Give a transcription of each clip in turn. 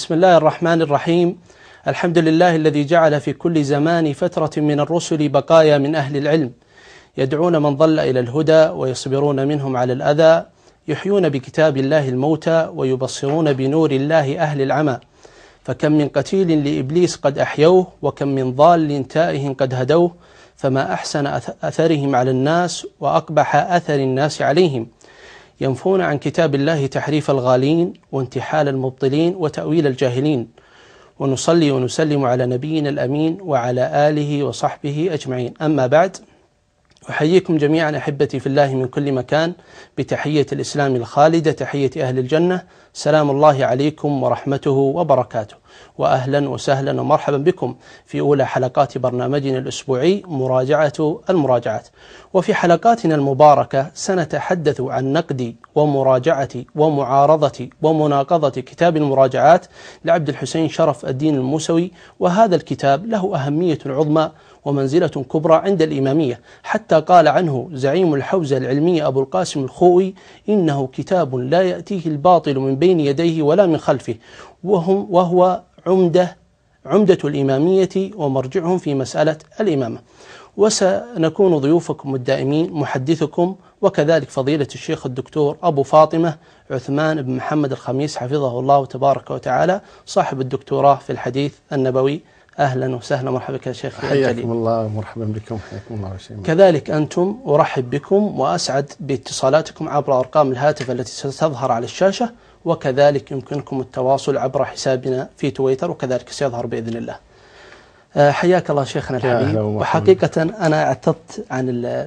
بسم الله الرحمن الرحيم. الحمد لله الذي جعل في كل زمان فترة من الرسل بقايا من أهل العلم يدعون من ضل إلى الهدى ويصبرون منهم على الأذى، يحيون بكتاب الله الموتى ويبصرون بنور الله أهل العمى. فكم من قتيل لإبليس قد أحيوه، وكم من ضال تائه قد هدوه، فما أحسن أثرهم على الناس وأقبح أثر الناس عليهم. ينفون عن كتاب الله تحريف الغالين وانتحال المبطلين وتأويل الجاهلين. ونصلي ونسلم على نبينا الأمين وعلى آله وصحبه أجمعين. أما بعد، أحييكم جميعا أحبتي في الله من كل مكان بتحية الإسلام الخالدة، تحية أهل الجنة. سلام الله عليكم ورحمته وبركاته، وأهلا وسهلا ومرحبا بكم في أولى حلقات برنامجنا الأسبوعي مراجعة المراجعات. وفي حلقاتنا المباركة سنتحدث عن نقد ومراجعة ومعارضة ومناقضة كتاب المراجعات لعبد الحسين شرف الدين الموسوي. وهذا الكتاب له أهمية عظمى ومنزلة كبرى عند الإمامية، حتى قال عنه زعيم الحوزة العلمية أبو القاسم الخوئي: إنه كتاب لا يأتيه الباطل من بين يديه ولا من خلفه، وهو عمدة الإمامية ومرجعهم في مسألة الإمامة. وسنكون ضيوفكم الدائمين محدثكم، وكذلك فضيلة الشيخ الدكتور أبو فاطمة عثمان بن محمد الخميس حفظه الله تبارك وتعالى، صاحب الدكتوراه في الحديث النبوي. أهلا وسهلا مرحبا بك يا شيخ. حياكم الله ومرحبا بكم. حياكم الله وسهلا. كذلك أنتم أرحب بكم وأسعد باتصالاتكم عبر أرقام الهاتف التي ستظهر على الشاشة، وكذلك يمكنكم التواصل عبر حسابنا في تويتر، وكذلك سيظهر بإذن الله. حياك الله شيخنا الحبيب. وحقيقة أنا اعتذرت عن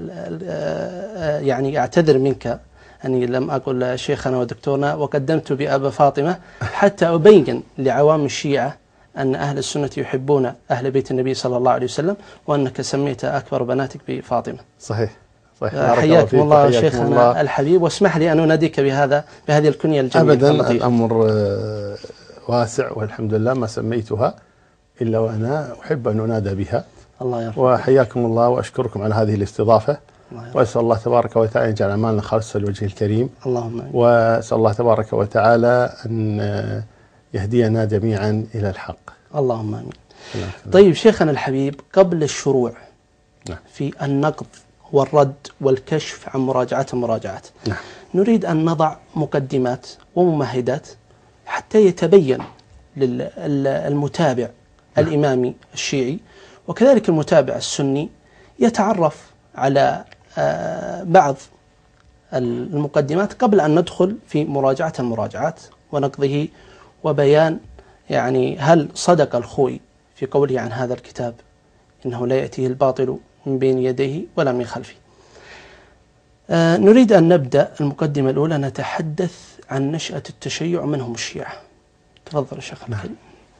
يعني أعتذر منك أني لم أقل شيخنا ودكتورنا، وقدمت بأبا فاطمة حتى أبين لعوام الشيعة أن أهل السنة يحبون أهل بيت النبي صلى الله عليه وسلم، وأنك سميت أكبر بناتك بفاطمة. صحيح. حياكم الله شيخنا الحبيب، واسمح لي أن أناديك بهذه الكنية الجميلة. أبدا، الأمر واسع والحمد لله، ما سميتها إلا وأنا أحب أن أنادى بها. الله يرحمك. وحياكم الله وأشكركم على هذه الاستضافة، وأسأل الله تبارك وتعالى يجعل أعمالنا خالصة لوجهه الكريم. اللهم آمين. وأسأل الله تبارك وتعالى أن يهدينا جميعا إلى الحق. اللهم آمين. طيب شيخنا الحبيب، قبل الشروع في النقد والرد والكشف عن مراجعة المراجعات، نريد أن نضع مقدمات وممهدات حتى يتبين للمتابع الإمامي الشيعي وكذلك المتابع السني يتعرف على بعض المقدمات قبل أن ندخل في مراجعة المراجعات ونقضه، وبيان يعني هل صدق الخوئي في قوله عن هذا الكتاب إنه لا يأتيه الباطل من بين يديه ولا من خلفه. نريد أن نبدأ المقدمة الأولى، نتحدث عن نشأة التشيع ومنهم الشيعة. تفضل شيخ الكريم.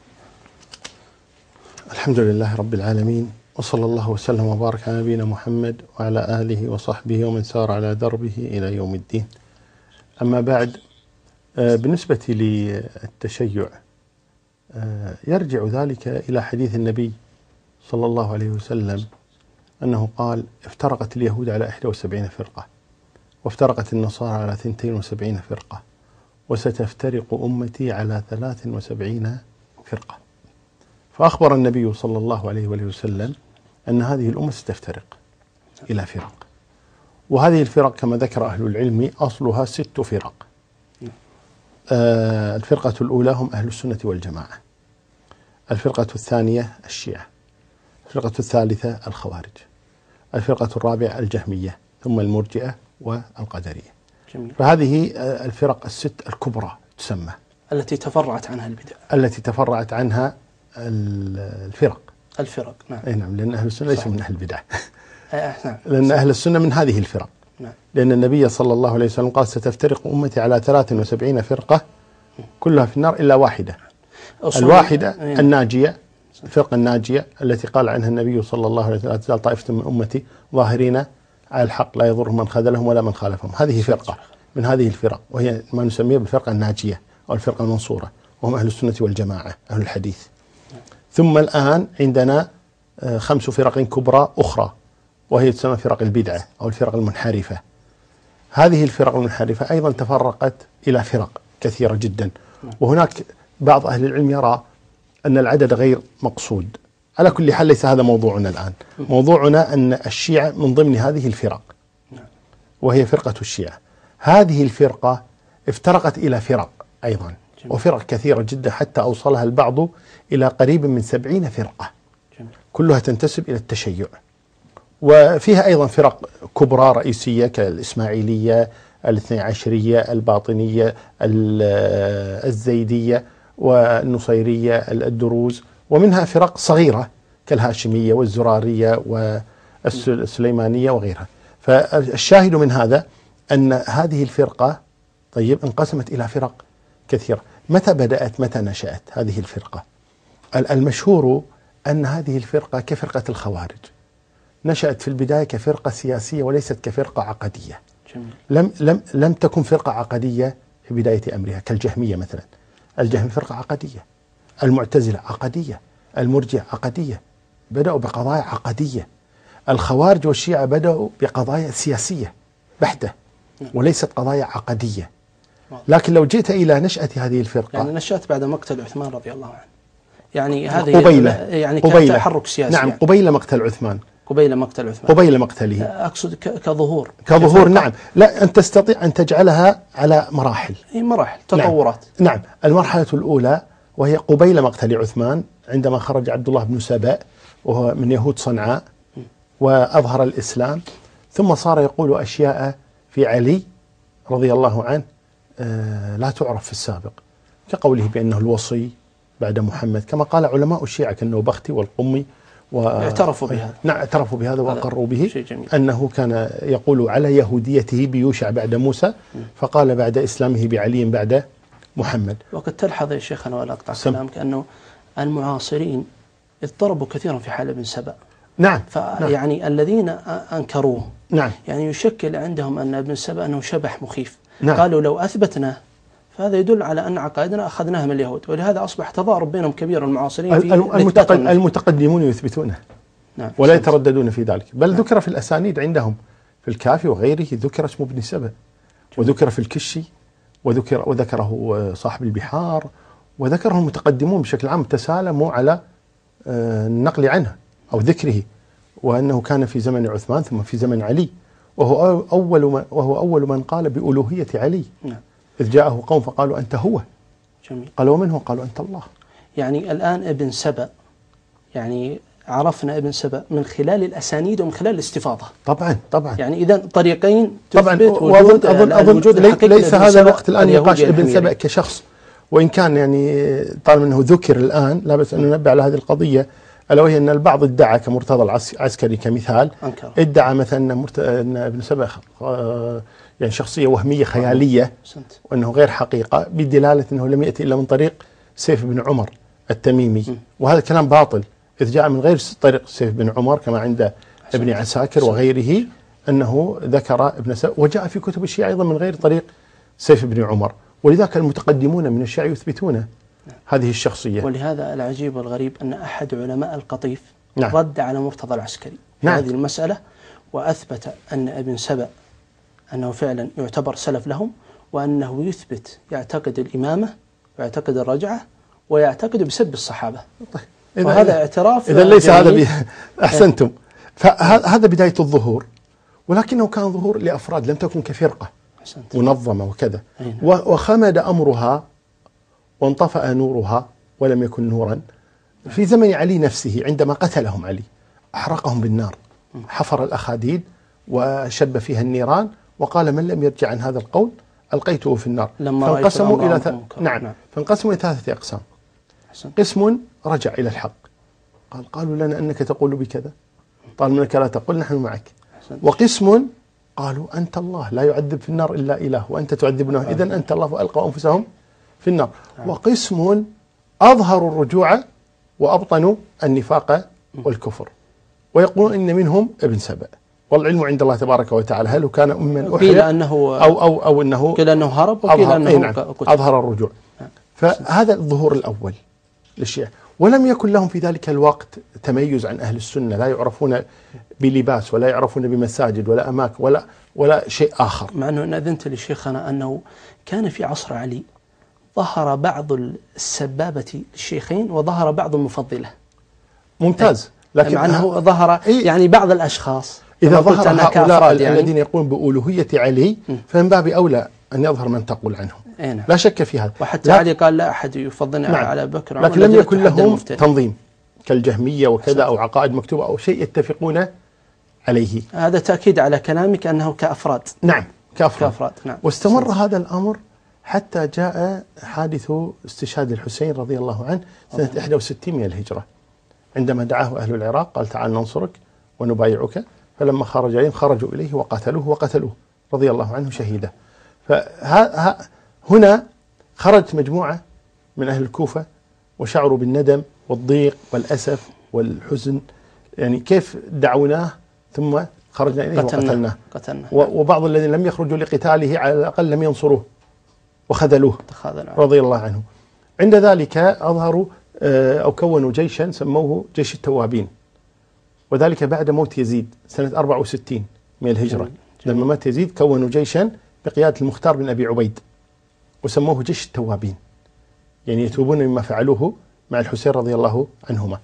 الحمد لله رب العالمين، وصلى الله وسلم وبارك على نبينا محمد وعلى آله وصحبه ومن سار على دربه إلى يوم الدين. أما بعد، بالنسبة للتشيع يرجع ذلك إلى حديث النبي صلى الله عليه وسلم أنه قال: افترقت اليهود على 71 فرقة، وافترقت النصارى على 72 فرقة، وستفترق أمتي على 73 فرقة. فأخبر النبي صلى الله عليه وسلم أن هذه الأمة ستفترق إلى فرق، وهذه الفرق كما ذكر أهل العلم أصلها 6 فرق. الفرقة الأولى هم أهل السنة والجماعة، الفرقة الثانية الشيعة، الفرقة الثالثة الخوارج، الفرقة الرابعة الجهمية، ثم المرجئة والقدرية. جميل. فهذه الفرق ال6 الكبرى تسمى، التي تفرعت عنها البدع، التي تفرعت عنها الفرق. نعم. أي نعم، لأن أهل السنة ليسوا من أهل البدع. نعم. لأن أهل السنة من هذه الفرق. نعم. لأن النبي صلى الله عليه وسلم قال: ستفترق أمتي على 73 فرقة كلها في النار إلا واحدة. الواحدة الناجية، الفرقة الناجية التي قال عنها النبي صلى الله عليه وسلم: لا تزال طائفة من أمتي ظاهرين على الحق لا يضرهم من خذلهم ولا من خالفهم. هذه فرقة من هذه الفرق، وهي ما نسميها بالفرقة الناجية أو الفرقة المنصورة، وهم أهل السنة والجماعة أهل الحديث. ثم الآن عندنا 5 فرق كبرى أخرى، وهي تسمى فرق البدعة أو الفرق المنحرفة. هذه الفرق المنحرفة أيضا تفرقت إلى فرق كثيرة جدا، وهناك بعض أهل العلم يرى أن العدد غير مقصود. على كل حال ليس هذا موضوعنا الآن. موضوعنا أن الشيعة من ضمن هذه الفرق، وهي فرقة الشيعة. هذه الفرقة افترقت إلى فرق أيضا، وفرق كثيرة جدا، حتى أوصلها البعض إلى قريب من 70 فرقة كلها تنتسب إلى التشيع. وفيها أيضا فرق كبرى رئيسية كالإسماعيلية، الاثني عشرية، الباطنية، الزيدية، والنصيرية، الدروز، ومنها فرق صغيرة كالهاشمية والزرارية والسليمانية وغيرها. فالشاهد من هذا أن هذه الفرقة انقسمت إلى فرق كثيرة. متى بدأت، متى نشأت هذه الفرقة؟ المشهور أن هذه الفرقة كفرقة الخوارج، نشأت في البداية كفرقة سياسية وليست كفرقة عقدية. لم تكن فرقة عقدية في بداية أمرها كالجهمية مثلا. الجهم فرقة عقدية، المعتزلة عقدية، المرجع عقدية، بدأوا بقضايا عقدية. الخوارج والشيعة بدأوا بقضايا سياسية بحتة وليست قضايا عقدية. لكن لو جئت إلى نشأة هذه الفرقة، يعني نشأت بعد مقتل عثمان رضي الله عنه، يعني هذه يعني كان تحرك سياسي. نعم، يعني قبيل مقتل عثمان، قبيل مقتله، أقصد كظهور نعم. لا، أن تستطيع أن تجعلها على مراحل، مراحل تطورات. نعم. المرحلة الأولى وهي قبيل مقتل عثمان، عندما خرج عبد الله بن سبأ وهو من يهود صنعاء وأظهر الإسلام، ثم صار يقول أشياء في علي رضي الله عنه لا تعرف في السابق، كقوله بأنه الوصي بعد محمد، كما قال علماء الشيعة كالنوبختي والقمي اعترفوا بهذا. نعم، اعترفوا بهذا وأقروا به، أنه كان يقول على يهوديته بيوشع بعد موسى، فقال بعد إسلامه بعلي بعد محمد. وقد تلحظ يا شيخنا ولا أقطع كلامك أنه المعاصرين اضطربوا كثيرا في حال ابن سبأ. نعم. يعني الذين أنكروه، نعم، يعني يشكل عندهم أن ابن سبأ أنه شبح مخيف. نعم. قالوا لو أثبتناه فهذا يدل على أن عقائدنا أخذناها من اليهود، ولهذا أصبح تضارب بينهم كبير المعاصرين في المتقدمون يثبتونه، نعم، ولا يترددون في ذلك، بل نعم. ذكر في الأسانيد عندهم في الكافي وغيره، ذكر اسمه ابن سبأ، وذكر في الكشي، وذكره صاحب البحار، وذكره المتقدمون بشكل عام، تسالموا على النقل عنه أو ذكره، وأنه كان في زمن عثمان ثم في زمن علي، وهو أول من قال بألوهية علي. نعم. إذ جاءه قوم فقالوا أنت هو. جميل. قالوا ومن هو؟ قالوا أنت الله. يعني الآن ابن سبأ، يعني عرفنا ابن سبأ من خلال الأسانيد ومن خلال الاستفاضة. طبعا. يعني إذا طريقين طبعا. وجود أظن ليس هذا الوقت الآن نقاش ابن سبأ كشخص، وإن كان يعني طالما أنه ذكر الآن لا بأس أن ننبه على هذه القضية، ألا وهي أن البعض ادعى كمرتضى العسكري كمثال، ادعى مثلا أن ابن سبأ يعني شخصية وهمية خيالية، وأنه غير حقيقة، بدلالة أنه لم يأتي إلا من طريق سيف بن عمر التميمي، وهذا الكلام باطل، إذ جاء من غير طريق سيف بن عمر كما عند ابن عساكر وغيره أنه ذكر ابن سبأ، وجاء في كتب الشيعة أيضا من غير طريق سيف بن عمر، ولذلك المتقدمون من الشيعة يثبتون هذه الشخصية. ولهذا العجيب والغريب أن أحد علماء القطيف نعم. رد على مرتضى العسكري في هذه المسألة، وأثبت أن ابن سبأ أنه فعلا يعتبر سلف لهم، وأنه يثبت يعتقد الإمامة ويعتقد الرجعة ويعتقد بسب الصحابة. طيب، وهذا اعتراف. إذا ليس هذا أحسنتم. فهذا بداية الظهور، ولكنه كان ظهور لأفراد، لم تكن كفرقة منظمة وكذا، وخمد أمرها وانطفأ نورها ولم يكن نورا في زمن علي نفسه، عندما قتلهم علي أحرقهم بالنار، حفر الأخاديد وشب فيها النيران، وقال من لم يرجع عن هذا القول ألقيته في النار. فانقسموا إلى ثلاثة أقسام. قسم رجع إلى الحق، قالوا لنا أنك تقول بكذا، قال منك لا تقول نحن معك. وقسم قالوا أنت الله لا يعذب في النار إلا إله وأنت تعذبنا، إذن أنت الله، وألقوا أنفسهم في النار. وقسم أظهروا الرجوع وأبطنوا النفاق والكفر، ويقولون إن منهم ابن سبأ، والعلم عند الله تبارك وتعالى، هل كان أمن قيل أنه أو أنه قيل أنه هرب، وقيل أنه قتل. أظهر الرجوع. فهذا الظهور الأول للشيعة، ولم يكن لهم في ذلك الوقت تميز عن أهل السنة، لا يعرفون بلباس ولا يعرفون بمساجد ولا أماكن ولا شيء آخر. مع أنه أذنت لشيخنا أنه كان في عصر علي ظهر بعض السبابة للشيخين وظهر بعض المفضلة. ممتاز. لكن مع أنه ظهر يعني بعض الأشخاص إذا ظهر هؤلاء يعني الذين يقولون بألوهية علي فمن باب أولى أن يظهر من تقول عنهم. لا شك في هذا. وحتى علي قال لا أحد يفضلني على بكر، لكن لم يكن لهم تنظيم كالجهمية وكذا أو عقائد مكتوبة أو شيء يتفقون عليه. هذا تأكيد على كلامك أنه كأفراد. نعم كأفراد. نعم. واستمر هذا الأمر حتى جاء حادث استشهاد الحسين رضي الله عنه سنة 61 من الهجرة، عندما دعاه أهل العراق قال تعال ننصرك ونبايعك، فلما خرج عليهم خرجوا إليه وقتلوه رضي الله عنه شهيدا. فهنا خرجت مجموعة من أهل الكوفة وشعروا بالندم والضيق والأسف والحزن، يعني كيف دعوناه ثم خرجنا إليه وقتلناه. وبعض الذين لم يخرجوا لقتاله على الأقل لم ينصروه وخذلوه رضي الله عنه. عند ذلك أظهروا أو كونوا جيشا سموه جيش التوابين، وذلك بعد موت يزيد سنة 64 من الهجرة. لما مات يزيد كونوا جيشا بقيادة المختار بن أبي عبيد وسموه جيش التوابين، يعني يتوبون مما فعلوه مع الحسين رضي الله عنهما.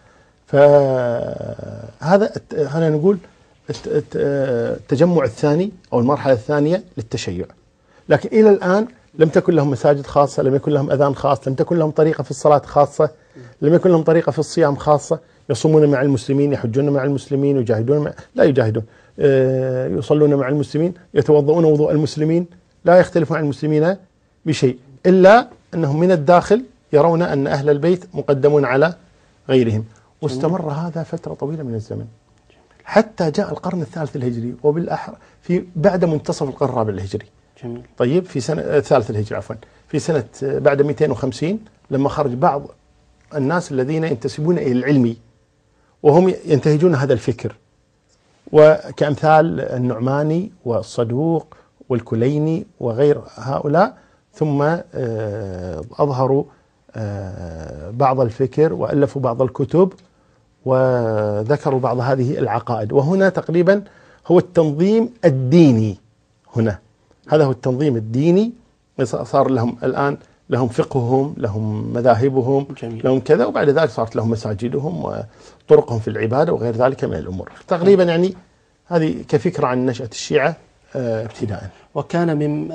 فهذا هنا نقول التجمع الثاني أو المرحلة الثانية للتشيع. لكن إلى الآن لم تكن لهم مساجد خاصة، لم يكن لهم أذان خاص، لم تكن لهم طريقة في الصلاة خاصة، لم يكن لهم طريقة في الصيام خاصة، يصومون مع المسلمين، يحجون مع المسلمين، يجاهدون لا يجاهدون، يصلون مع المسلمين، يتوضؤون وضوء المسلمين، لا يختلفون عن المسلمين بشيء، إلا أنهم من الداخل يرون أن أهل البيت مقدمون على غيرهم. واستمر هذا فترة طويلة من الزمن حتى جاء القرن الثالث الهجري، وبالأحرى بعد منتصف القرن الرابع الهجري. جميل. طيب في سنة الثالث الهجري عفوا، في سنة بعد 250 لما خرج بعض الناس الذين ينتسبون إلى العلمي وهم ينتهجون هذا الفكر، وكأمثال النعماني والصدوق والكليني وغير هؤلاء، ثم أظهروا بعض الفكر وألفوا بعض الكتب وذكروا بعض هذه العقائد. وهنا تقريبا هو التنظيم الديني، هنا هذا هو التنظيم الديني. صار لهم الآن لهم فقههم، لهم مذاهبهم، جميل. لهم كذا، وبعد ذلك صارت لهم مساجدهم وطرقهم في العبادة وغير ذلك من الأمور. تقريبا يعني هذه كفكرة عن نشأة الشيعة ابتداء. وكان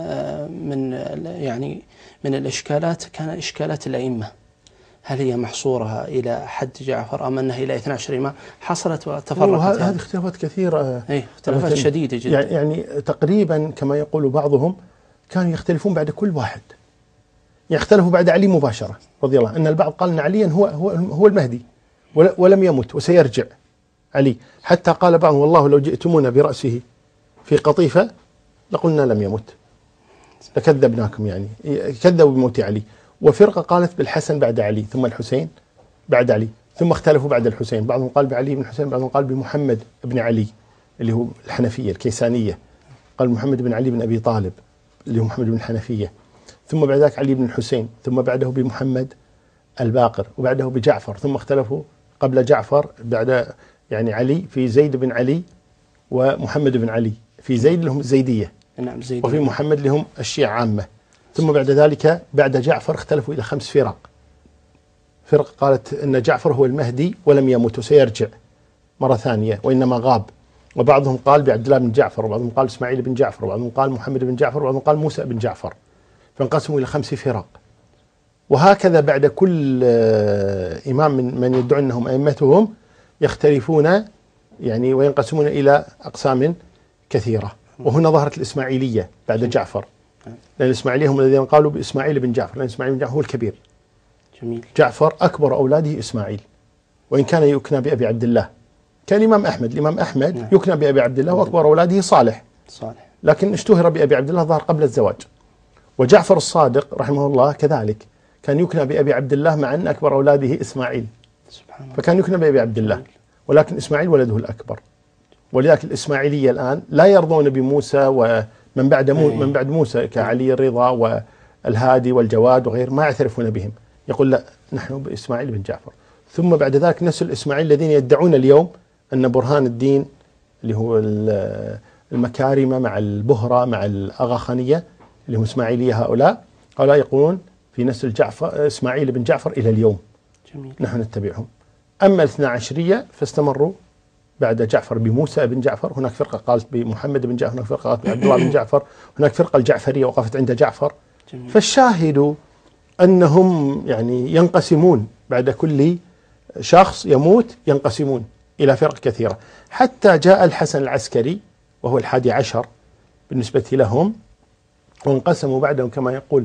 من الإشكالات كان إشكالات الأئمة، هل هي محصورة إلى حد جعفر أم أنها إلى 12 إمام؟ حصلت وتفرقت. هذه اختلافات كثيرة، اختلافات شديدة جدا. يعني تقريبا كما يقول بعضهم كانوا يختلفون بعد كل واحد، يختلفوا بعد علي مباشرة رضي الله عنه. أن البعض قال أن عليا هو المهدي ولم يمت وسيرجع علي، حتى قال بعضهم والله لو جئتمونا برأسه في قطيفة لقلنا لم يمت لكذبناكم، يعني كذبوا بموت علي. وفرقة قالت بالحسن بعد علي، ثم الحسين بعد علي، ثم اختلفوا بعد الحسين، بعضهم قال بعلي بن الحسين، بعضهم قال بمحمد بن علي اللي هو الحنفية الكيسانية، قال محمد بن علي بن أبي طالب اللي هو محمد بن الحنفية، ثم بعد ذلك علي بن الحسين، ثم بعده بمحمد الباقر، وبعده بجعفر، ثم اختلفوا قبل جعفر بعد يعني علي في زيد بن علي ومحمد بن علي، في زيد لهم الزيدية، نعم زيدية، وفي محمد لهم الشيعة عامة. ثم بعد ذلك بعد جعفر اختلفوا إلى 5 فرق. فرقة قالت أن جعفر هو المهدي ولم يمت وسيرجع مرة ثانية وإنما غاب، وبعضهم قال بعبد الله بن جعفر، وبعضهم قال إسماعيل بن جعفر، وبعضهم قال محمد بن جعفر، وبعضهم قال موسى بن جعفر، فانقسموا إلى 5 فرق. وهكذا بعد كل إمام من يدعون أنهم أئمتهم يختلفون يعني وينقسمون إلى أقسام كثيرة. وهنا ظهرت الإسماعيلية بعد جعفر، لأن الإسماعيلية هم الذين قالوا بإسماعيل بن جعفر، لأن إسماعيل بن جعفر هو الكبير. جميل. جعفر أكبر أولاده إسماعيل، وإن كان يكنى بأبي عبد الله. كان الإمام أحمد يكنى بأبي عبد الله، وأكبر أولاده صالح، لكن اشتهر بأبي عبد الله ظهر قبل الزواج. وجعفر الصادق رحمه الله كذلك كان يكنى بأبي عبد الله، مع أن أكبر أولاده إسماعيل، فكان يكنى بأبي عبد الله، ولكن إسماعيل ولده الأكبر. ولذلك الإسماعيلية الآن لا يرضون بموسى ومن بعد من بعد موسى كعلي الرضا والهادي والجواد وغير، ما يعترفون بهم، يقول لا نحن بإسماعيل بن جعفر. ثم بعد ذلك نسل الإسماعيل الذين يدعون اليوم أن برهان الدين اللي هو المكارمة مع البهرة مع الأغاخانية اللي هم إسماعيلية، هؤلاء يقولون في نسل جعفر إسماعيل بن جعفر إلى اليوم. جميل. نحن نتبعهم. أما الاثنا عشرية فاستمروا بعد جعفر بموسى بن جعفر، هناك فرقة قالت بمحمد بن جعفر، هناك فرقة قالت بعبد الله بن جعفر، هناك فرقة الجعفرية وقفت عند جعفر. جميل. فالشاهد أنهم يعني ينقسمون بعد كل شخص يموت، ينقسمون إلى فرق كثيرة، حتى جاء الحسن العسكري وهو 11 بالنسبة لهم، وانقسموا بعدهم كما يقول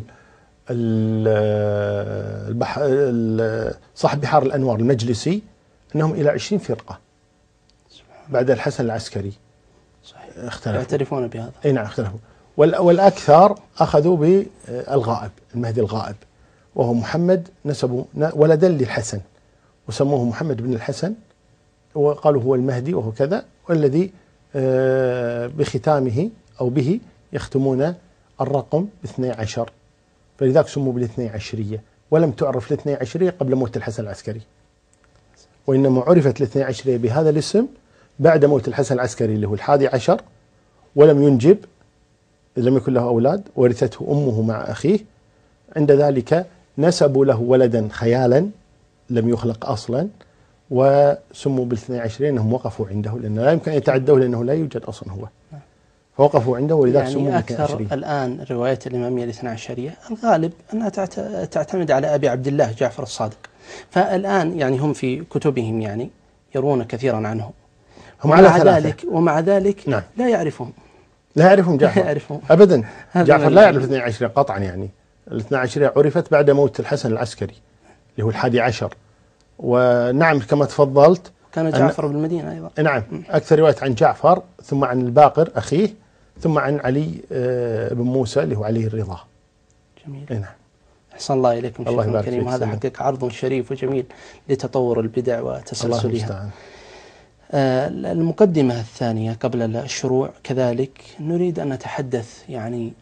صاحب بحار الأنوار المجلسي أنهم إلى 20 فرقة بعد الحسن العسكري. صحيح. اختلفوا، يعترفون بهذا. أي نعم اختلفوا. والأكثر أخذوا بالغائب، المهدي الغائب، وهو محمد، نسبوا ولدا للحسن وسموه محمد بن الحسن، وقالوا هو المهدي وهو كذا، والذي بختامه أو به يختمون الرقم ب12، فلذلك سموا بالاثني عشرية، ولم تعرف الاثني عشرية قبل موت الحسن العسكري، وإنما عرفت الاثني عشرية بهذا الاسم بعد موت الحسن العسكري اللي هو 11، ولم ينجب، لم يكن له أولاد، ورثته أمه مع أخيه. عند ذلك نسبوا له ولدا خيالا لم يخلق أصلا، وسموا بالاثني عشرين أنهم وقفوا عنده، لأنه لا يمكن أن يتعدوه لأنه لا يوجد أصلا هو، فوقفوا عنده ولذلك سموا يعني بالاثني عشرين. أكثر الآن روايات الإمامية الاثنى عشرية الغالب أنها تعتمد على أبي عبد الله جعفر الصادق، فالآن يعني هم في كتبهم يعني يرون كثيرا عنه، ومع ذلك نعم. لا يعرفهم، لا يعرفهم جعفر. لا يعرفهم أبدا. جعفر لا يعرف الاثني عشرين قطعا، يعني الاثنى عشرية عرفت بعد موت الحسن العسكري اللي هو 11. ونعم كما تفضلت كان جعفر بالمدينة أيضا. نعم، أكثر رواية عن جعفر، ثم عن الباقر أخيه، ثم عن علي بن موسى اللي هو علي الرضا. جميل. نعم. أحسن الله إليكم شيخنا الكريم، هذا سلام. حقيقة عرض شريف وجميل لتطور البدع وتسلسلها. المقدمة الثانية قبل الشروع كذلك نريد أن نتحدث يعني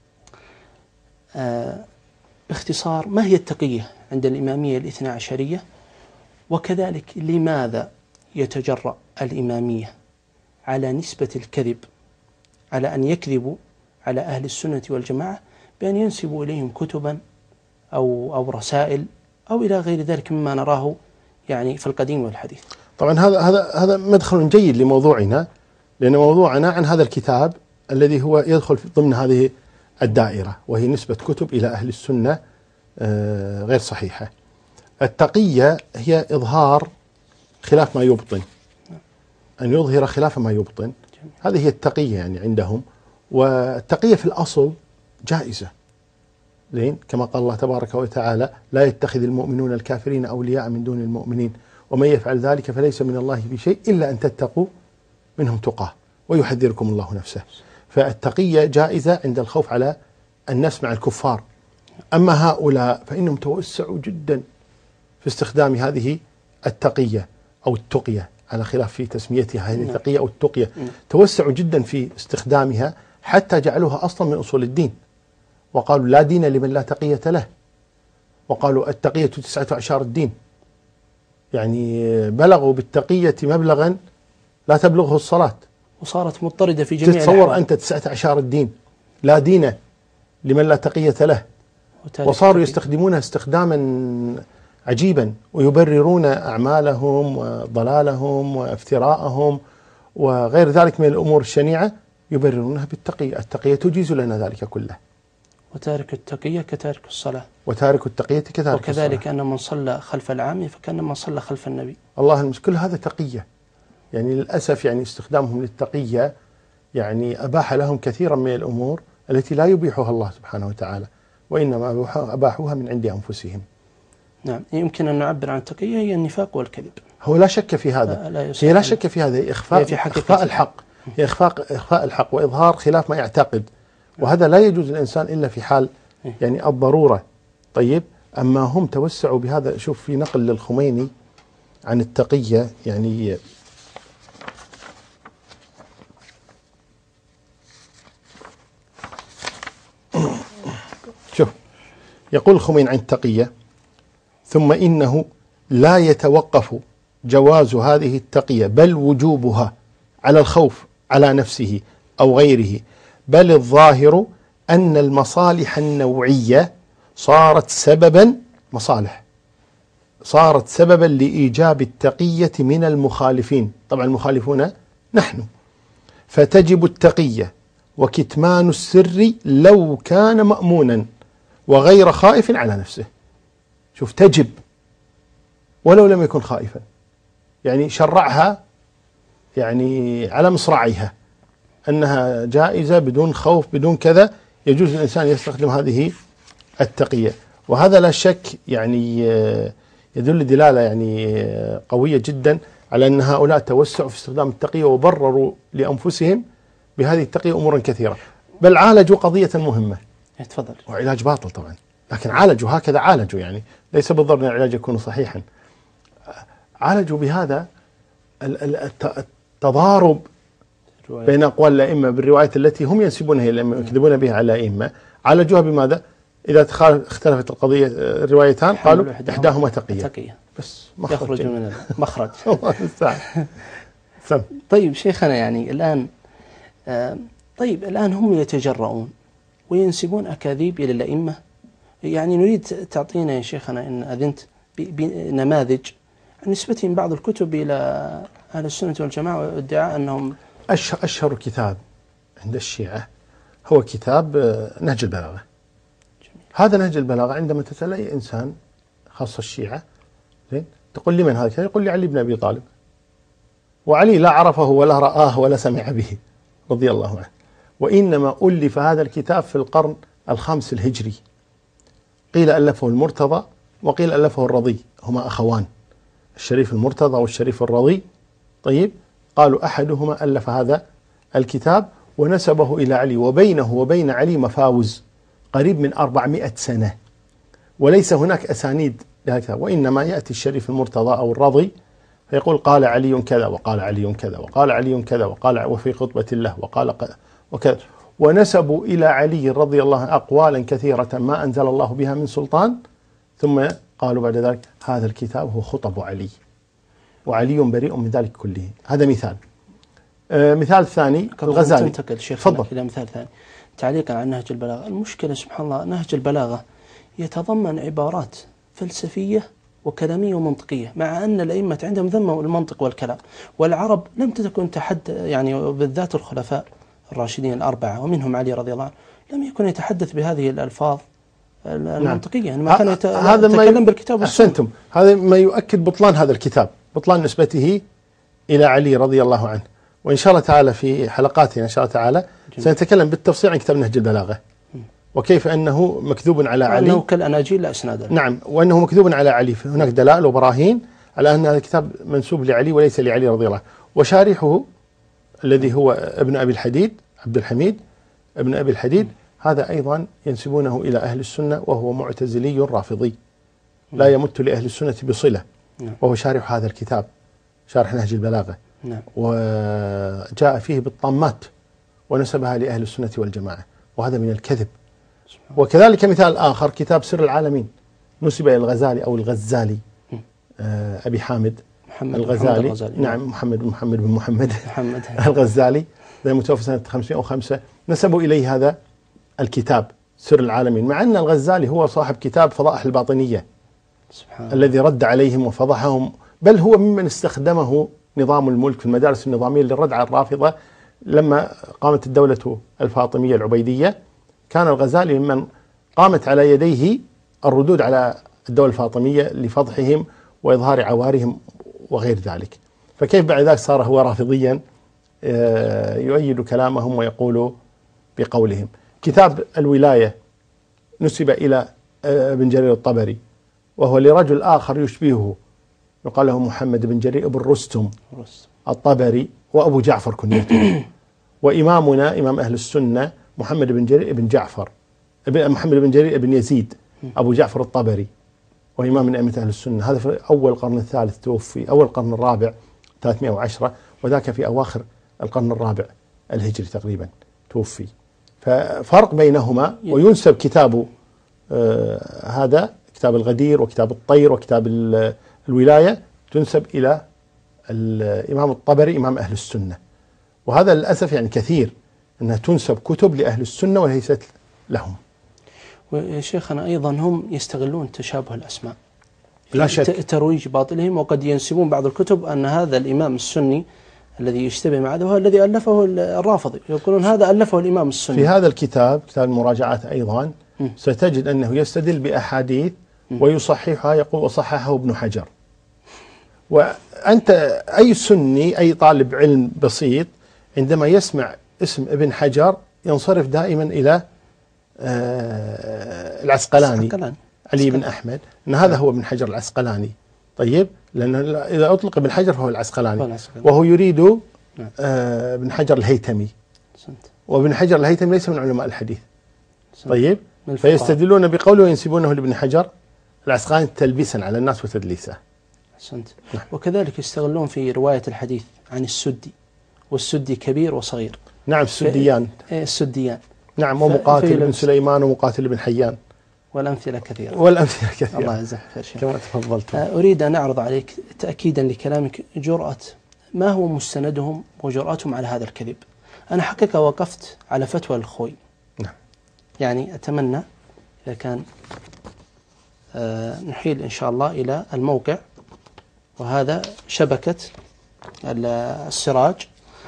باختصار ما هي التقية عند الإمامية الاثنى عشرية، وكذلك لماذا يتجرأ الإمامية على نسبة الكذب، على أن يكذبوا على أهل السنة والجماعة بأن ينسبوا إليهم كتبا أو رسائل أو إلى غير ذلك مما نراه يعني في القديم والحديث. طبعا هذا مدخل جيد لموضوعنا، لأن موضوعنا عن هذا الكتاب الذي هو يدخل ضمن هذه الدائرة، وهي نسبة كتب إلى أهل السنة غير صحيحة. التقية هي إظهار خلاف ما يبطن، أن يظهر خلاف ما يبطن، هذه هي التقية يعني عندهم. والتقية في الأصل جائزة، زين، كما قال الله تبارك وتعالى: لا يتخذ المؤمنون الكافرين أولياء من دون المؤمنين ومن يفعل ذلك فليس من الله بشيء إلا أن تتقوا منهم تقاه ويحذركم الله نفسه. فالتقية جائزة عند الخوف على الناس مع الكفار. أما هؤلاء فإنهم توسعوا جدا في استخدام هذه التقية أو التقية، على خلاف في تسميتها، هذه التقية أو التقية، توسعوا جدا في استخدامها حتى جعلوها أصلا من أصول الدين، وقالوا: لا دين لمن لا تقية له، وقالوا: التقية 9 أعشار الدين، يعني بلغوا بالتقية مبلغا لا تبلغه الصلاة، وصارت مضطردة في جميع تتصور الأحوال. أنت 9 أعشار الدين، لا دين لمن لا تقية له، وصاروا يستخدمونها استخداما عجيبا، ويبررون أعمالهم وضلالهم وافتراءهم وغير ذلك من الأمور الشنيعة يبررونها بالتقية. التقية تجيز لنا ذلك كله. وتارك التقية كتارك الصلاة، وتارك التقية كتارك وكذلك الصلاة. أن من صلى خلف العام فكأن من صلى خلف النبي. الله المسك، كل هذا تقية. يعني للأسف يعني استخدامهم للتقية يعني أباح لهم كثيرا من الأمور التي لا يبيحها الله سبحانه وتعالى، وإنما أباحوها من عند أنفسهم. نعم، يمكن أن نعبر عن التقية هي النفاق والكذب. هو لا شك في هذا، هي لا شك في هذا، إخفاء الحق، هي إخفاء الحق وإظهار خلاف ما يعتقد، وهذا لا يجوز للإنسان إلا في حال يعني الضرورة. طيب، أما هم توسعوا بهذا. شوف في نقل للخميني عن التقية، يعني شوف يقول الخميني عن التقية: ثم إنه لا يتوقف جواز هذه التقية بل وجوبها على الخوف على نفسه أو غيره، بل الظاهر أن المصالح النوعية صارت سببا مصالح، صارت سببا لإيجاب التقية من المخالفين، طبعا المخالفون نحن، فتجب التقية وكتمان السر لو كان مأمونا وغير خائف على نفسه. شوف، تجب ولو لم يكن خائفا، يعني شرعها يعني على مصراعيها أنها جائزة بدون خوف بدون كذا، يجوز للإنسان يستخدم هذه التقية. وهذا لا شك يعني يدل دلالة يعني قوية جدا على أن هؤلاء توسعوا في استخدام التقية وبرروا لأنفسهم بهذه التقية أمورا كثيرة، بل عالجوا قضية مهمة. تفضل. وعلاج باطل طبعا، لكن عالجوا، هكذا عالجوا، يعني ليس بالضرورة أن العلاج يكون صحيحا. عالجوا بهذا التضارب بين أقوال الأئمة بالروايات التي هم ينسبونها إلى الأئمة ويكذبون بها على الأئمة. عالجوها بماذا؟ إذا اختلفت القضية الروايتان قالوا إحداهما تقية، بس يخرج من المخرج. الله المستعان. طيب شيخنا، يعني الآن هم يتجرؤون وينسبون أكاذيب إلى الأئمة. يعني نريد تعطينا يا شيخنا إن أذنت بنماذج عن نسبتهم بعض الكتب إلى أهل السنة والجماعة وادعاء أنهم أشهر كتاب عند الشيعة هو كتاب نهج البلاغة. هذا نهج البلاغة عندما تسأل أي إنسان خاصة الشيعة زين تقول لي من هذا الكتاب؟ يقول لي علي بن أبي طالب، وعلي لا عرفه ولا رآه ولا سمع به رضي الله عنه، وإنما ألف هذا الكتاب في القرن الخامس الهجري. قيل ألفه المرتضى وقيل ألفه الرضي، هما أخوان، الشريف المرتضى والشريف الرضي. طيب، قالوا أحدهما ألف هذا الكتاب ونسبه إلى علي، وبينه وبين علي مفاوز قريب من 400 سنة، وليس هناك أسانيد لهذا الكتاب، وإنما يأتي الشريف المرتضى أو الرضي فيقول قال علي كذا وقال علي كذا وقال علي كذا وقال وفي خطبة الله وقال وكذا، ونسبوا إلى علي رضي الله عنه أقوالا كثيرة ما أنزل الله بها من سلطان، ثم قالوا بعد ذلك هذا الكتاب هو خطب علي وعلي بريء من ذلك كله. هذا مثال. مثال ثاني الغزالي. تفضل. إلى مثال ثاني تعليقا عن نهج البلاغة. المشكلة سبحان الله نهج البلاغة يتضمن عبارات فلسفية وكلامية ومنطقية، مع أن الأئمة عندهم ذم المنطق والكلام، والعرب لم تكن يعني بالذات الخلفاء الراشدين الأربعة ومنهم علي رضي الله عنه لم يكن يتحدث بهذه الألفاظ المنطقية. يعني ما كان يتكلم بالكتاب والسنة. أحسنتم، هذا ما يؤكد بطلان هذا الكتاب، بطلان نسبته إلى علي رضي الله عنه. وإن شاء الله تعالى في حلقاتنا إن شاء الله تعالى سنتكلم بالتفصيل عن كتاب نهج البلاغة وكيف أنه مكذوب على علي، وأنه كالأناجيل لا إسناد له. نعم، وأنه مكذوب على علي. هناك دلائل وبراهين على أن هذا الكتاب منسوب لعلي وليس لعلي رضي الله عنه. وشارحه الذي هو ابن أبي الحديد عبد الحميد ابن أبي الحديد، هذا أيضا ينسبونه إلى أهل السنة، وهو معتزلي رافضي لا يمت لأهل السنة بصلة، وهو شارح هذا الكتاب، شارح نهج البلاغة، وجاء فيه بالطامات ونسبها لأهل السنة والجماعة، وهذا من الكذب. وكذلك مثال آخر كتاب سر العالمين نسب إلى الغزالي أو الغزالي، أبي حامد الغزالي، نعم، محمد بن محمد الغزالي، متوفى سنة 505، نسبوا إليه هذا الكتاب سر العالمين، مع أن الغزالي هو صاحب كتاب فضائح الباطنية الذي رد عليهم وفضحهم، بل هو ممن استخدمه نظام الملك في المدارس النظامية للرد على الرافضة. لما قامت الدولة الفاطمية العبيدية كان الغزالي ممن قامت على يديه الردود على الدولة الفاطمية لفضحهم وإظهار عوارهم وغير ذلك. فكيف بعد ذلك صار هو رافضيا يؤيد كلامهم ويقول بقولهم. كتاب الولاية نسب إلى ابن جرير الطبري، وهو لرجل آخر يشبهه يقال له محمد بن جرير بن رستم الطبري، وأبو جعفر كنيته. وإمامنا إمام أهل السنة محمد بن جرير بن جعفر، محمد بن جرير بن يزيد أبو جعفر الطبري، وإمام من أئمة أهل السنة. هذا في أول القرن الثالث توفي، أول القرن الرابع 310، وذاك في أواخر القرن الرابع الهجري تقريبا توفي. ففرق بينهما. وينسب كتاب هذا كتاب الغدير وكتاب الطير وكتاب الولاية تنسب إلى الإمام الطبري إمام أهل السنة. وهذا للأسف يعني كثير أنها تنسب كتب لأهل السنة وليست لهم. ويا شيخنا أيضا هم يستغلون تشابه الأسماء لا شك. ترويج باطلهم، وقد ينسبون بعض الكتب أن هذا الإمام السني الذي يشتبه مع هذا هو الذي ألفه الرافضي، يقولون هذا ألفه الإمام السني. في هذا الكتاب، كتاب المراجعات أيضا ستجد أنه يستدل بأحاديث ويصححها، يقول وصححه ابن حجر. وأنت أي سني، أي طالب علم بسيط، عندما يسمع اسم ابن حجر ينصرف دائما إلى العسقلاني علي بن أحمد، أن هذا هو ابن حجر العسقلاني. طيب، لأن إذا أطلق ابن حجر فهو العسقلاني، وهو يريد ابن حجر الهيثمي، وابن حجر الهيثمي ليس من علماء الحديث. طيب، فيستدلون بقوله وينسبونه لابن حجر العسقلاني تلبيسا على الناس وتدليسا. أحسنت. وكذلك يستغلون في رواية الحديث عن السدي، والسدي كبير وصغير. نعم، السديان. السديان. نعم، ومقاتل بن سليمان ومقاتل بن حيان. والأمثلة كثيرة. والأمثلة كثيرة. الله يجزاك خير شيخ. كما تفضلت. أريد أن أعرض عليك تأكيدا لكلامك جرأة ما هو مستندهم وجرأتهم على هذا الكذب. أنا حقيقة وقفت على فتوى الخوي. نعم. يعني أتمنى إذا كان نحيل إن شاء الله إلى الموقع، وهذا شبكة السراج.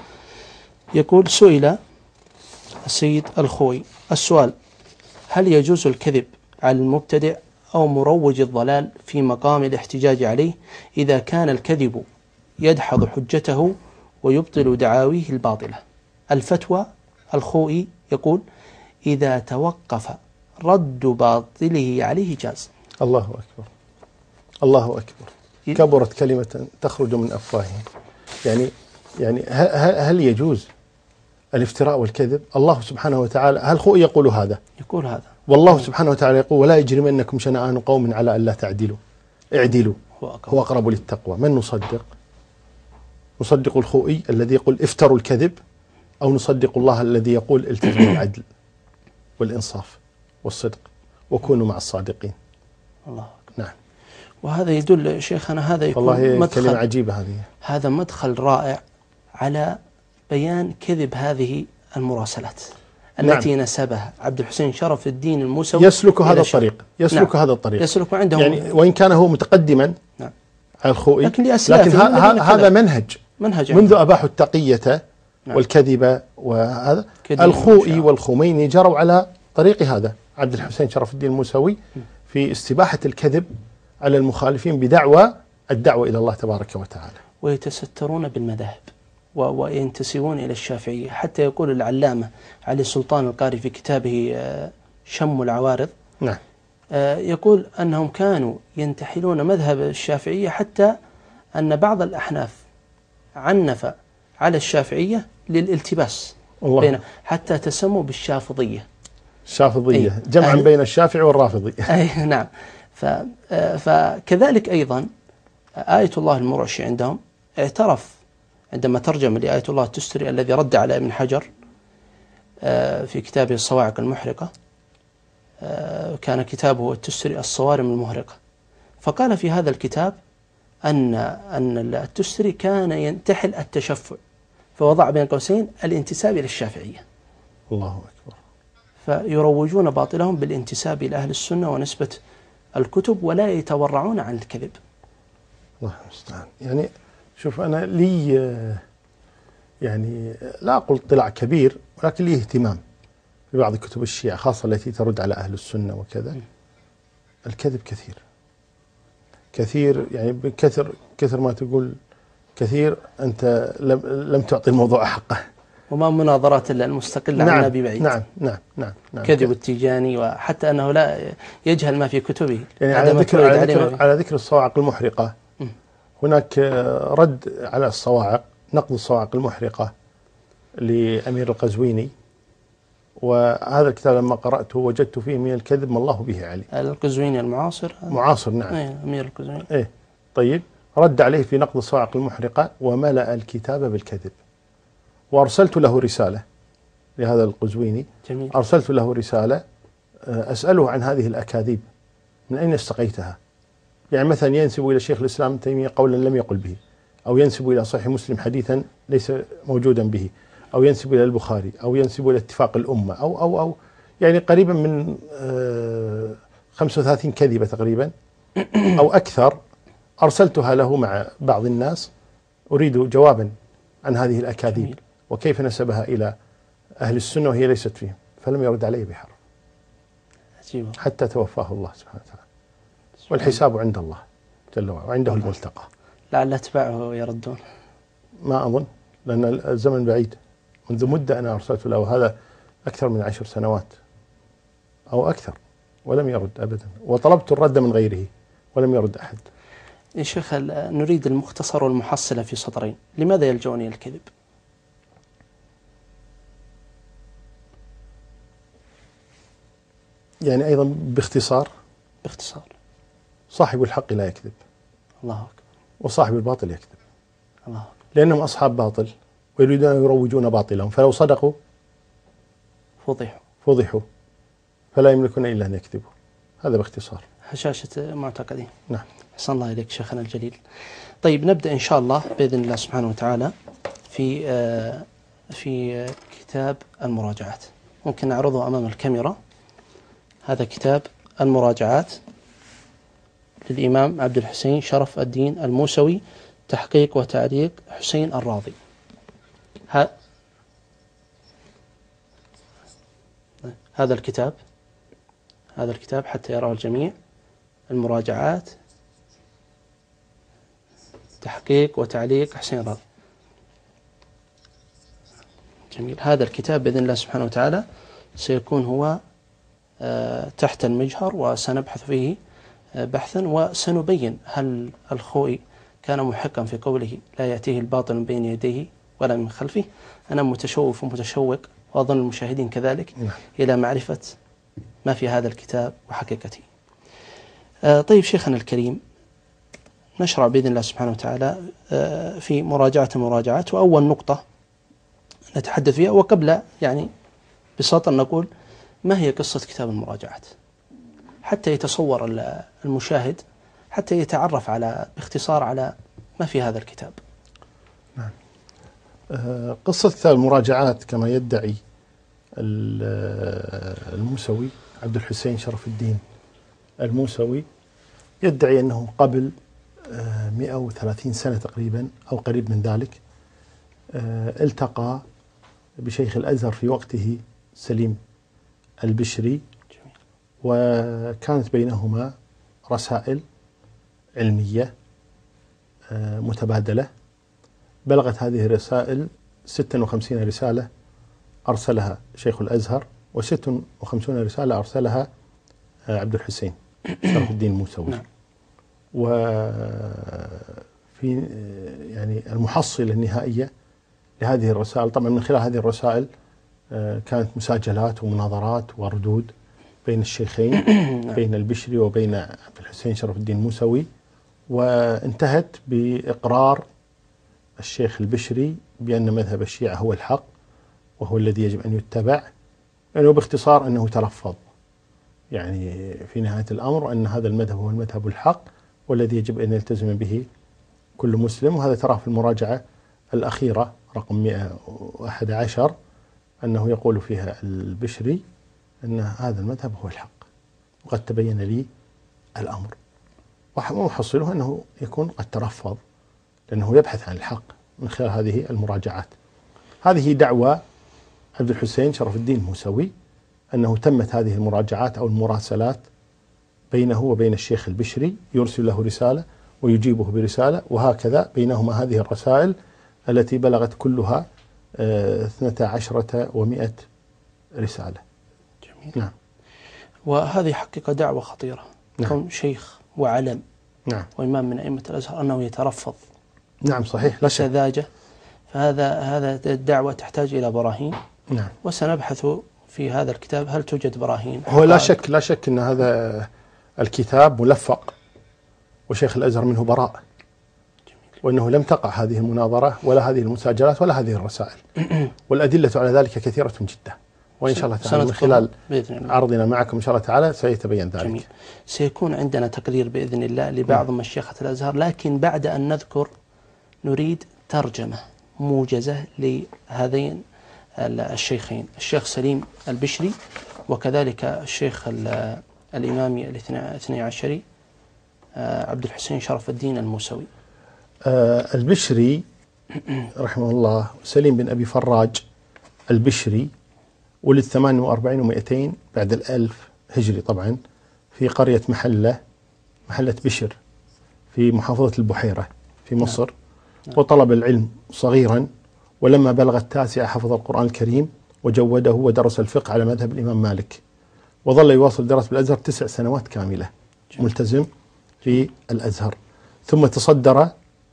يقول: سئل السيد الخوي السؤال: هل يجوز الكذب على المبتدع أو مروج الضلال في مقام الاحتجاج عليه إذا كان الكذب يدحض حجته ويبطل دعاويه الباطلة؟ الفتوى الخوئي يقول: إذا توقف رد باطله عليه جاز. الله أكبر، الله أكبر. كبرت كلمة تخرج من أفواههم. يعني هل يجوز الافتراء والكذب؟ الله سبحانه وتعالى، هل الخوئي يقول هذا؟ يقول هذا. والله سبحانه وتعالى يقول: ولا يجرمنكم شنآن قوم على ألا تعدلوا اعدلوا هو أقرب للتقوى. من نصدق؟ نصدق الخوئي الذي يقول افتروا الكذب، أو نصدق الله الذي يقول التزموا العدل والإنصاف والصدق وكونوا مع الصادقين؟ الله أكبر. نعم. وهذا يدل شيخنا، هذا يكون والله مدخل، كلمة عجيبة هذه. هذا مدخل رائع على بيان كذب هذه المراسلات التي نسبها عبد الحسين شرف الدين الموسوي. يسلك هذا الطريق، يسلك هذا الطريق، يسلك عندهم، يعني وإن كان هو متقدما على الخوئي، لكن هذا منهج منذ أباحوا التقية والكذب. وهذا الخوئي والخميني جروا على طريق هذا عبد الحسين شرف الدين الموسوي في استباحة الكذب على المخالفين بدعوى الدعوة إلى الله تبارك وتعالى. ويتسترون بالمذاهب وينتسبون إلى الشافعية، حتى يقول العلامة علي سلطان القاري في كتابه شم العوارض، نعم، يقول أنهم كانوا ينتحلون مذهب الشافعية، حتى أن بعض الأحناف عنف على الشافعية للالتباس بين، حتى تسموا بالشافضية. الشافضية جمعا بين الشافعي والرافضي. أي نعم. فكذلك أيضا آية الله المرعشي عندهم اعترف عندما ترجم لآية الله التستري الذي رد على ابن حجر في كتابه الصواعق المحرقة، كان كتابه التستري الصوارم المهرقة، فقال في هذا الكتاب أن التستري كان ينتحل التشفع، فوضع بين قوسين الانتساب إلى الشافعية. الله أكبر. فيروجون باطلهم بالانتساب إلى أهل السنة ونسبة الكتب، ولا يتورعون عن الكذب. الله المستعان. يعني شوف، أنا لي يعني لا أقول اطلاع كبير، ولكن لي اهتمام ببعض كتب الشيعة خاصة التي ترد على أهل السنة وكذا. الكذب كثير، يعني كثر ما تقول كثير، أنت لم تعطي الموضوع حقه. وما مناظرات المستقلة عن النبي بعيد. نعم. كذب التيجاني، وحتى أنه لا يجهل ما في كتبه. يعني على ذكر الصواعق المحرقة، هناك رد على الصواعق، نقد الصواعق المحرقة لأمير القزويني، وهذا الكتاب لما قرأته وجدت فيه من الكذب ما الله به علي. القزويني المعاصر. معاصر، نعم. أمير القزويني. طيب، رد عليه في نقد الصواعق المحرقة وملأ الكتاب بالكذب. وأرسلت له رسالة لهذا القزويني. جميل. أرسلت له رسالة أسأله عن هذه الأكاذيب من أين استقيتها. يعني مثلا ينسب إلى شيخ الإسلام ابن تيمية قولا لم يقل به، أو ينسب إلى صحيح مسلم حديثا ليس موجودا به، أو ينسب إلى البخاري، أو ينسب إلى اتفاق الأمة، أو يعني قريبا من 35 كذبة تقريبا أو أكثر أرسلتها له مع بعض الناس، أريد جوابا عن هذه الأكاذيب جميل. وكيف نسبها إلى أهل السنة وهي ليست فيهم، فلم يرد علي بحرف عجيب. حتى توفاه الله سبحانه وتعالى، والحساب عند الله جل وعلا وعنده الملتقى. لعل أتباعه يردون. ما أظن، لأن الزمن بعيد، منذ مدة أنا أرسلت له، وهذا أكثر من 10 سنوات أو أكثر، ولم يرد أبدا، وطلبت الرد من غيره ولم يرد أحد. يا شيخ نريد المختصر والمحصلة في سطرين. لماذا يلجؤون إلى الكذب؟ يعني أيضا باختصار، صاحب الحق لا يكذب، الله أكبر، وصاحب الباطل يكذب، الله أكبر. لأنهم أصحاب باطل ويريدون أن يروجون باطلهم، فلو صدقوا فضحوا، فلا يملكون إلا أن يكذبوا. هذا باختصار هشاشة معتقدين. نعم. أحسن الله إليك شيخنا الجليل. طيب نبدأ إن شاء الله بإذن الله سبحانه وتعالى في كتاب المراجعات. ممكن نعرضه أمام الكاميرا. هذا كتاب المراجعات للإمام عبد الحسين شرف الدين الموسوي، تحقيق وتعليق حسين الراضي. هذا الكتاب حتى يراه الجميع. المراجعات، تحقيق وتعليق حسين الراضي. جميل. هذا الكتاب بإذن الله سبحانه وتعالى سيكون هو تحت المجهر، وسنبحث فيه بحثا، وسنبين هل الخوئي كان محقا في قوله لا يأتيه الباطل من بين يديه ولا من خلفه. أنا متشوف ومتشوق، وأظن المشاهدين كذلك، إلى معرفة ما في هذا الكتاب وحقيقته. طيب شيخنا الكريم، نشرع بإذن الله سبحانه وتعالى في مراجعة المراجعات. وأول نقطة نتحدث فيها، وقبل يعني بساطة نقول ما هي قصة كتاب المراجعات، حتى يتصور المشاهد، حتى يتعرف باختصار على ما في هذا الكتاب. نعم. قصة كتاب المراجعات كما يدعي الموسوي عبد الحسين شرف الدين الموسوي، يدعي أنه قبل 130 سنة تقريبا أو قريب من ذلك التقى بشيخ الأزهر في وقته سليم البشري، وكانت بينهما رسائل علمية متبادلة. بلغت هذه الرسائل 56 رسالة أرسلها شيخ الأزهر، و56 رسالة أرسلها عبد الحسين شرف الدين الموسوي. وفي يعني المحصلة النهائية لهذه الرسائل، طبعا من خلال هذه الرسائل كانت مساجلات ومناظرات وردود بين الشيخين بين البشري وبين عبد الحسين شرف الدين الموسوي، وانتهت بإقرار الشيخ البشري بأن مذهب الشيعة هو الحق وهو الذي يجب أن يتبع، يعني باختصار أنه تلفظ يعني في نهاية الأمر أن هذا المذهب هو المذهب الحق والذي يجب أن يلتزم به كل مسلم. وهذا تراه في المراجعة الأخيرة رقم 111 أنه يقول فيها البشري أن هذا المذهب هو الحق وقد تبين لي الأمر، ومحصله أنه يكون قد ترفض لأنه يبحث عن الحق من خلال هذه المراجعات. هذه دعوى عبد الحسين شرف الدين الموسوي أنه تمت هذه المراجعات أو المراسلات بينه وبين الشيخ البشري، يرسل له رسالة ويجيبه برسالة، وهكذا بينهما هذه الرسائل التي بلغت كلها 12 رسالة. جميل. نعم. وهذه حقيقة دعوة خطيرة. نعم. كون شيخ وعلم نعم. وإمام من أئمة الأزهر أنه يترفض. نعم صحيح، لا شك. سذاجة. فهذا الدعوة تحتاج إلى براهين. نعم. وسنبحث في هذا الكتاب هل توجد براهين. هو لا شك أن هذا الكتاب ملفق وشيخ الأزهر منه براء، وأنه لم تقع هذه المناظرة ولا هذه المساجلات ولا هذه الرسائل، والأدلة على ذلك كثيرة جدا، وإن شاء الله تعالى من خلال عرضنا معكم إن شاء الله تعالى سيتبين ذلك. جميل. سيكون عندنا تقرير بإذن الله لبعض مشيخة الأزهر، لكن بعد أن نذكر نريد ترجمة موجزة لهذين الشيخين، الشيخ سليم البشري وكذلك الشيخ الإمامي الاثني عشري عبد الحسين شرف الدين الموسوي. البشري رحمه الله سليم بن أبي فراج البشري ولد 48 و200 بعد 1000 هجري طبعا في قرية محلة بشر في محافظة البحيرة في مصر. وطلب العلم صغيرا، ولما بلغ التاسعة حفظ القرآن الكريم وجوده ودرس الفقه على مذهب الإمام مالك، وظل يواصل دراسة بالأزهر 9 سنوات كاملة ملتزم في الأزهر. ثم تصدر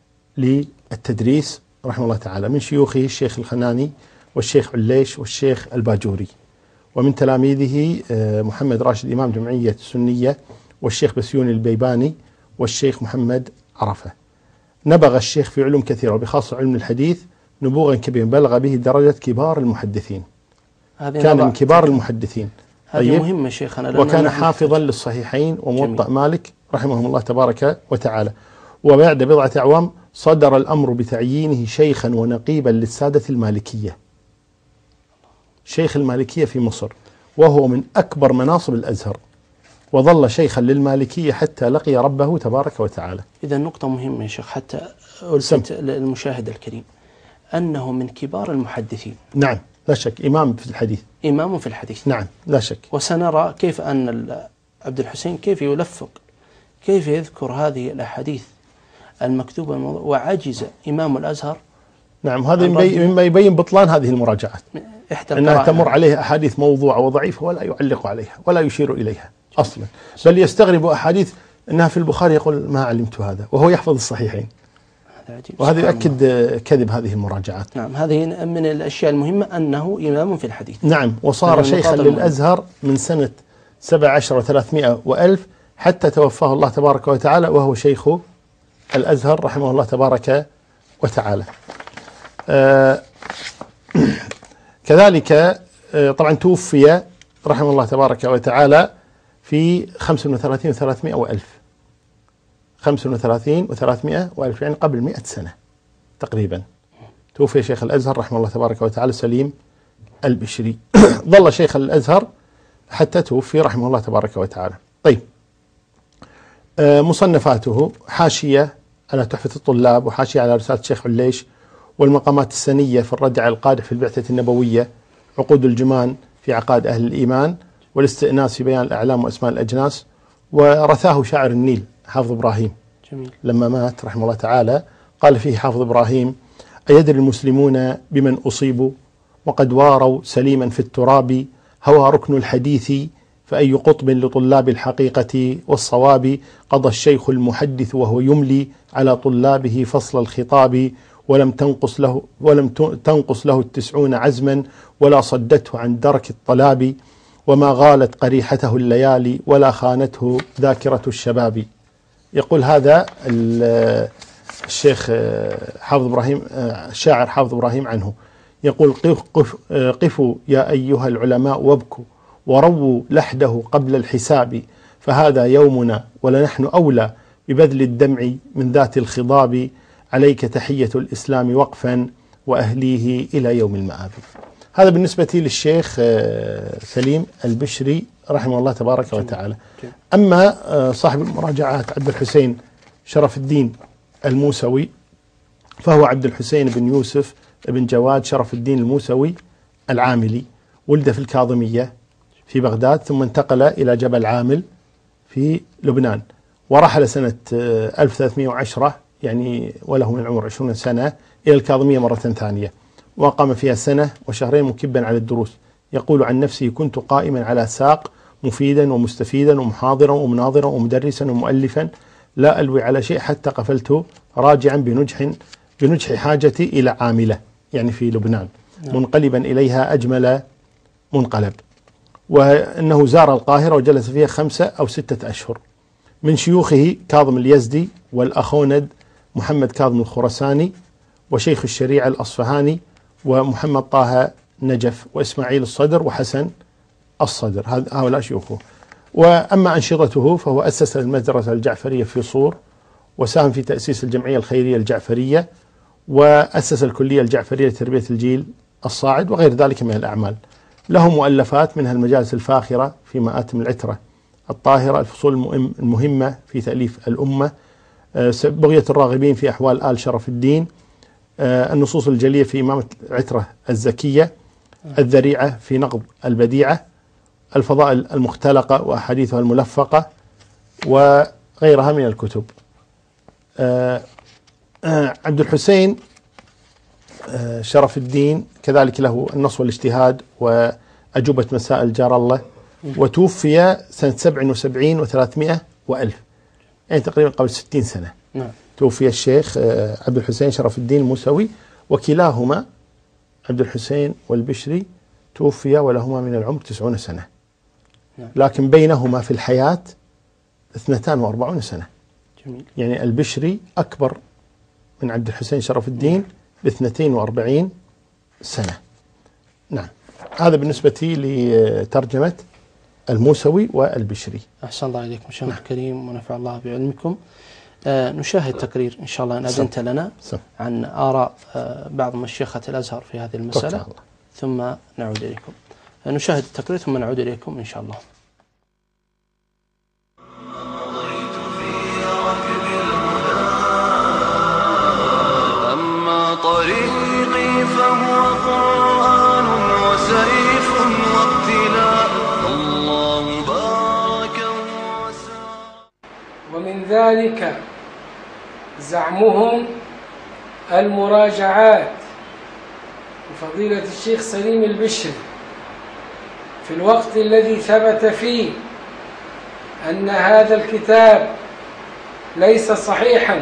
للتدريس رحمه الله تعالى من شيوخه الشيخ الخناني والشيخ عليش والشيخ الباجوري، ومن تلاميذه محمد راشد إمام جمعية السنية والشيخ بسيوني البيباني والشيخ محمد عرفة. نبغ الشيخ في علوم كثيرة وبخاصة علم الحديث نبوغا كبيرا بلغ به درجة كبار المحدثين، كان من كبار المحدثين. هذه مهمة شيخنا، وكان حافظا للصحيحين وموطأ مالك رحمهم الله تبارك وتعالى. وبعد بضعة أعوام صدر الأمر بتعيينه شيخا ونقيبا للسادة المالكية، شيخ المالكية في مصر، وهو من أكبر مناصب الأزهر، وظل شيخا للمالكية حتى لقي ربه تبارك وتعالى. إذا نقطة مهمة يا شيخ حتى ألفت المشاهد الكريم أنه من كبار المحدثين. نعم لا شك، إمام في الحديث، إمام في الحديث. نعم لا شك. وسنرى كيف أن عبد الحسين كيف يلفق، كيف يذكر هذه الأحاديث المكتوبة وعجز إمام الأزهر. نعم، هذا مما يبين بطلان هذه المراجعات، أنها تمر عليها أحاديث موضوعة وضعيفة ولا يعلق عليها ولا يشير إليها أصلا، بل يستغرب أحاديث أنها في البخاري يقول ما علمت هذا وهو يحفظ الصحيحين، وهذا يؤكد كذب هذه المراجعات. نعم، هذه من الأشياء المهمة أنه إمام في الحديث. نعم، وصار شيخا للأزهر من سنة 17 و300 و1000 حتى توفاه الله تبارك وتعالى وهو شيخ الأزهر رحمه الله تبارك وتعالى. كذلك طبعا توفي رحمه الله تبارك وتعالى في 35 و300 و1000، 35 و300 و1000 يعني قبل 100 سنة تقريبا توفي شيخ الأزهر رحمه الله تبارك وتعالى سليم البشري. ظل شيخ الأزهر حتى توفي رحمه الله تبارك وتعالى. طيب، مصنفاته: حاشية على تحفة الطلاب، وحاشية على رسالة الشيخ عليش، والمقامات السنية في الرد على القادح في البعثة النبوية، عقود الجمان في عقائد أهل الإيمان، والاستئناس في بيان الأعلام وأسماء الأجناس. ورثاه شاعر النيل حافظ إبراهيم جميل. لما مات رحمه الله تعالى قال فيه حافظ إبراهيم: أيدري المسلمون بمن أصيبوا وقد واروا سليما في التراب، هوى ركن الحديث فأي قطب لطلاب الحقيقة والصواب، قضى الشيخ المحدث وهو يملي على طلابه فصل الخطاب، ولم تنقص له 90 عزما ولا صدته عن درك الطلاب، وما غالت قريحته الليالي ولا خانته ذاكرة الشباب. يقول هذا الشيخ حافظ إبراهيم، الشاعر حافظ إبراهيم عنه، يقول: قفوا يا أيها العلماء وابكوا ورووا لحده قبل الحساب، فهذا يومنا ولنحن أولى ببذل الدمع من ذات الخضاب، عليك تحية الإسلام وقفا وأهليه إلى يوم المآب. هذا بالنسبة للشيخ سليم البشري رحمه الله تبارك وتعالى. أما صاحب المراجعات عبد الحسين شرف الدين الموسوي، فهو عبد الحسين بن يوسف بن جواد شرف الدين الموسوي العاملي، ولد في الكاظمية في بغداد، ثم انتقل إلى جبل عامل في لبنان، ورحل سنة 1310 يعني وله من العمر 20 سنة إلى الكاظمية مرة ثانية، وقام فيها سنة وشهرين مكبا على الدروس. يقول عن نفسه: كنت قائما على ساق مفيدا ومستفيدا ومحاضرا ومناظرا ومدرسا ومؤلفا، لا ألوي على شيء حتى قفلت راجعا بنجح حاجتي إلى عاملة يعني في لبنان، منقلبا إليها أجمل منقلب. وأنه زار القاهرة وجلس فيها 5 أو 6 أشهر. من شيوخه كاظم اليزدي والأخوند محمد كاظم الخرساني وشيخ الشريعة الأصفهاني ومحمد طه نجف وإسماعيل الصدر وحسن الصدر، هؤلاء شيوخه. وأما أنشطته فهو أسس المدرسة الجعفرية في صور، وساهم في تأسيس الجمعية الخيرية الجعفرية، وأسس الكلية الجعفرية لتربية الجيل الصاعد، وغير ذلك من الأعمال. له مؤلفات منها المجالس الفاخرة في مآتم العترة الطاهرة، الفصول المهمة في تأليف الأمة، بغية الراغبين في أحوال آل شرف الدين، النصوص الجلية في إمامة العترة الزكية، الذريعة في نقض البديعة، الفضائل المختلقة وأحاديثها الملفقة، وغيرها من الكتب. عبد الحسين شرف الدين كذلك له النص والاجتهاد وأجوبة مسائل جار الله، وتوفي سنة 77 و300 وألف، يعني تقريبا قبل 60 سنة. نعم. توفي الشيخ عبد الحسين شرف الدين الموسوي، وكلاهما عبد الحسين والبشري توفي ولهما من العمر 90 سنة. نعم. لكن بينهما في الحياة 42 سنة. جميل. يعني البشري أكبر من عبد الحسين شرف الدين ب42 سنة. نعم. هذا بالنسبة لترجمة الموسوي والبشري. أحسن الله إليكم شيخ الكريم ونفع الله بعلمكم. نشاهد تقرير إن شاء الله إن أذنت لنا عن آراء بعض مشيخة الأزهر في هذه المسألة، ثم نعود إليكم. نشاهد التقرير ثم نعود إليكم إن شاء الله. أما طريقي فهو قرآن وسيف وابتلاء، الله بارك وسار. ومن ذلك زعمهم المراجعات لفضيلة الشيخ سليم البشري في الوقت الذي ثبت فيه أن هذا الكتاب ليس صحيحا،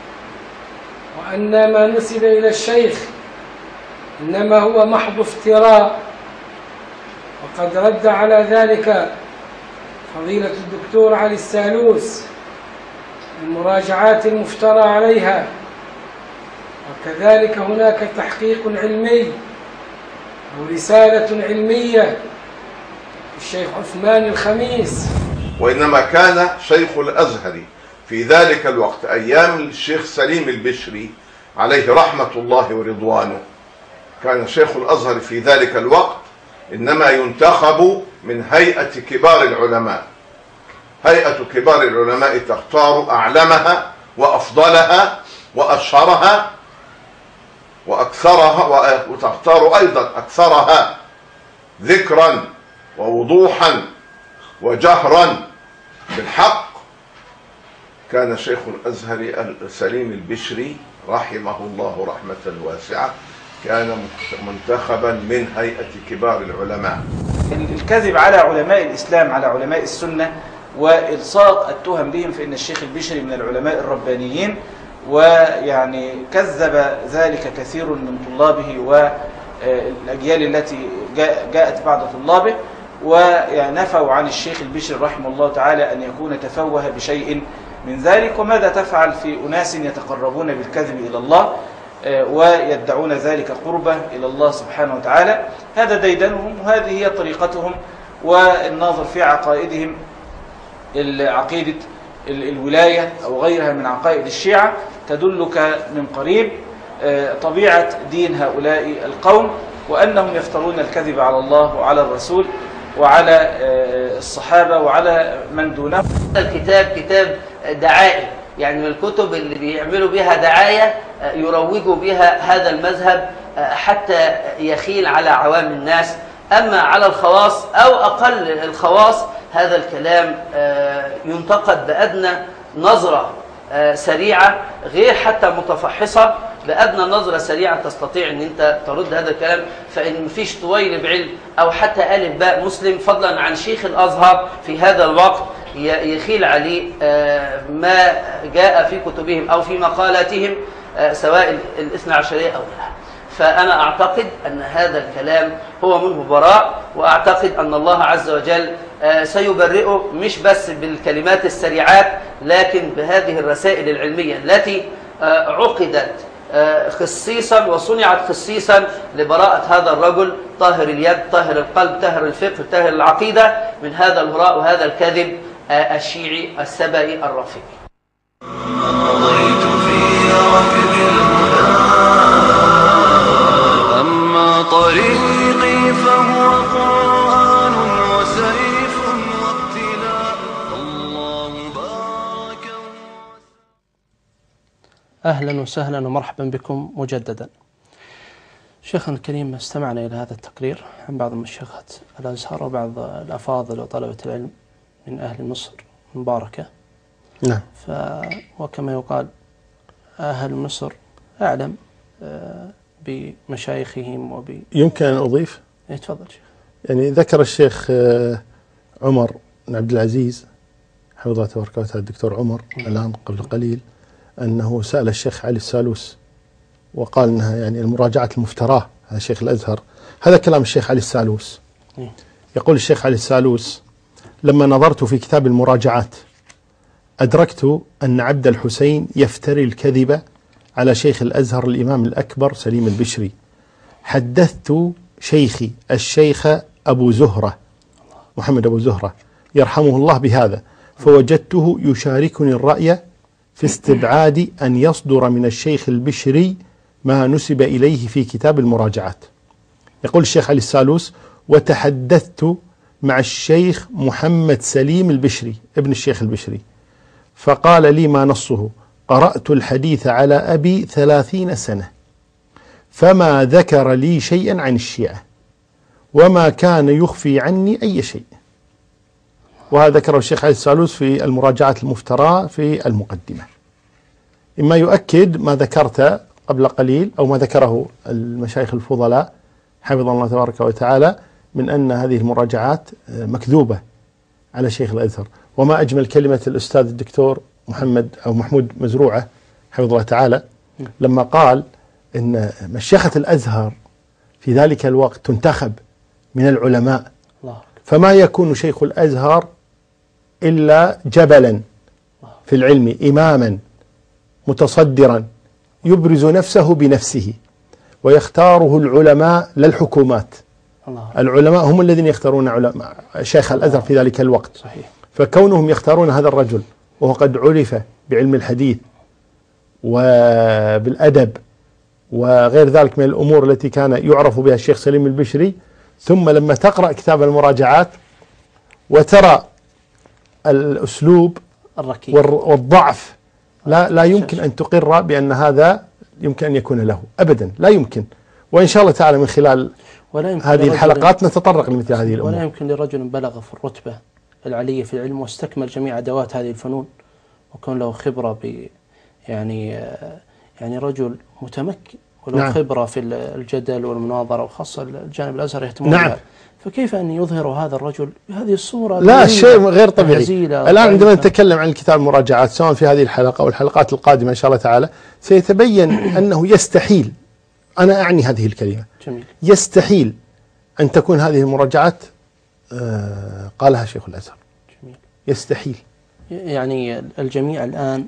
وأن ما نسب إلى الشيخ إنما هو محض افتراء. وقد رد على ذلك فضيلة الدكتور علي السالوس المراجعات المفترى عليها، وكذلك هناك تحقيق علمي أو رسالة علمية الشيخ عثمان الخميس. وإنما كان شيخ الأزهر في ذلك الوقت أيام الشيخ سليم البشري عليه رحمة الله ورضوانه، كان شيخ الأزهر في ذلك الوقت إنما ينتخب من هيئة كبار العلماء. هيئة كبار العلماء تختار أعلمها وأفضلها وأشهرها وأكثرها، وتختار أيضا أكثرها ذكرا ووضوحا وجهرا بالحق. كان شيخ الأزهر سليم البشري رحمه الله رحمة واسعة كان منتخبا من هيئة كبار العلماء. الكذب على علماء الإسلام، على علماء السنة، وإلصاق التهم بهم، فإن الشيخ البشري من العلماء الربانيين، ويعني كذب ذلك كثير من طلابه والأجيال التي جاءت بعد طلابه، ونفوا عن الشيخ البشري رحمه الله تعالى أن يكون تفوه بشيء من ذلك. وماذا تفعل في أناس يتقربون بالكذب إلى الله ويدعون ذلك قربة إلى الله سبحانه وتعالى؟ هذا ديدنهم، وهذه هي طريقتهم. والناظر في عقائدهم، عقيدة الولاية أو غيرها من عقائد الشيعة، تدلك من قريب طبيعة دين هؤلاء القوم، وأنهم يفترون الكذب على الله وعلى الرسول وعلى الصحابة وعلى من دونهم. الكتاب كتاب دعائي، يعني من الكتب اللي بيعملوا بها دعاية يروجوا بها هذا المذهب حتى يخيل على عوام الناس. أما على الخواص أو أقل الخواص هذا الكلام ينتقد بأدنى نظرة سريعة، غير حتى متفحصة، بأدنى نظرة سريعة تستطيع أن أنت ترد هذا الكلام. فإن مفيش طويل بعلم أو حتى ألف باء مسلم، فضلا عن شيخ الأزهر في هذا الوقت، يخيل عليه ما جاء في كتبهم أو في مقالاتهم سواء الاثنى عشرية أو لا. فأنا أعتقد أن هذا الكلام هو منه براء، وأعتقد أن الله عز وجل سيبرئه مش بس بالكلمات السريعات، لكن بهذه الرسائل العلمية التي عقدت خصيصا وصنعت خصيصا لبراءة هذا الرجل طاهر اليد طاهر القلب طاهر الفقه طاهر العقيدة من هذا الهراء وهذا الكذب الشيعي السبئي الرافضي. أما طريقي فهو أهلا وسهلا ومرحبا بكم مجددا. شيخنا الكريم، استمعنا إلى هذا التقرير عن بعض مشيخة الأزهر وبعض الأفاضل وطلبة العلم من أهل مصر المباركة. نعم. وكما يقال أهل مصر أعلم بمشايخهم يمكن أن أضيف؟ تفضل شيخ. يعني ذكر الشيخ عمر بن عبد العزيز حفظه الله تبارك وتعالى، الدكتور عمر الآن قبل قليل، أنه سأل الشيخ علي السالوس وقال أنها يعني المراجعات المفتراه على شيخ الأزهر. هذا كلام الشيخ علي السالوس. يقول الشيخ علي السالوس: لما نظرت في كتاب المراجعات أدركت أن عبد الحسين يفتري الكذب على شيخ الأزهر الإمام الأكبر سليم البشري. حدثت شيخي الشيخ أبو زهرة محمد أبو زهرة يرحمه الله بهذا، فوجدته يشاركني الرأي في استبعاد أن يصدر من الشيخ البشري ما نسب إليه في كتاب المراجعات. يقول الشيخ علي السالوس: وتحدثت مع الشيخ محمد سليم البشري ابن الشيخ البشري، فقال لي ما نصه: قرأت الحديث على أبي 30 سنة فما ذكر لي شيئا عن الشيعة وما كان يخفي عني أي شيء. وهذا ذكره الشيخ علي السالوس في المراجعات المفتراه في المقدمة. إما يؤكد ما ذكرت قبل قليل أو ما ذكره المشايخ الفضلاء حفظ الله تبارك وتعالى من أن هذه المراجعات مكذوبة على شيخ الأزهر. وما أجمل كلمة الأستاذ الدكتور محمود مزروعة حفظه الله تعالى لما قال إن مشيخة الأزهر في ذلك الوقت تنتخب من العلماء، فما يكون شيخ الأزهر إلا جبلا في العلم، إماما متصدرا يبرز نفسه بنفسه، ويختاره العلماء لا الحكومات. العلماء هم الذين يختارون علماء شيخ الأزهر في ذلك الوقت. صحيح. فكونهم يختارون هذا الرجل وهو قد عرف بعلم الحديث وبالأدب وغير ذلك من الأمور التي كان يعرف بها الشيخ سليم البشري، ثم لما تقرأ كتاب المراجعات وترى الأسلوب الركيب والضعف، لا يمكن أن تقر بأن هذا يمكن أن يكون له أبدا، لا يمكن. وإن شاء الله تعالى من خلال هذه الحلقات نتطرق لمثل هذه الأمور. ولا يمكن لرجل بلغ في الرتبة العلية في العلم واستكمل جميع أدوات هذه الفنون وكون له خبرة يعني رجل متمكن ولو نعم. خبرة في الجدل والمناظرة، وخاصة الجانب الأزهر يهتمون نعم. بها. فكيف أن يظهر هذا الرجل بهذه الصورة؟ لا، شيء غير طبيعي. الآن عندما نتكلم عن الكتاب المراجعات سواء في هذه الحلقة أو الحلقات القادمة إن شاء الله تعالى سيتبين أنه يستحيل، أنا أعني هذه الكلمة، جميل. يستحيل أن تكون هذه المراجعات قالها شيخ الأزهر. جميل. يستحيل. يعني الجميع الآن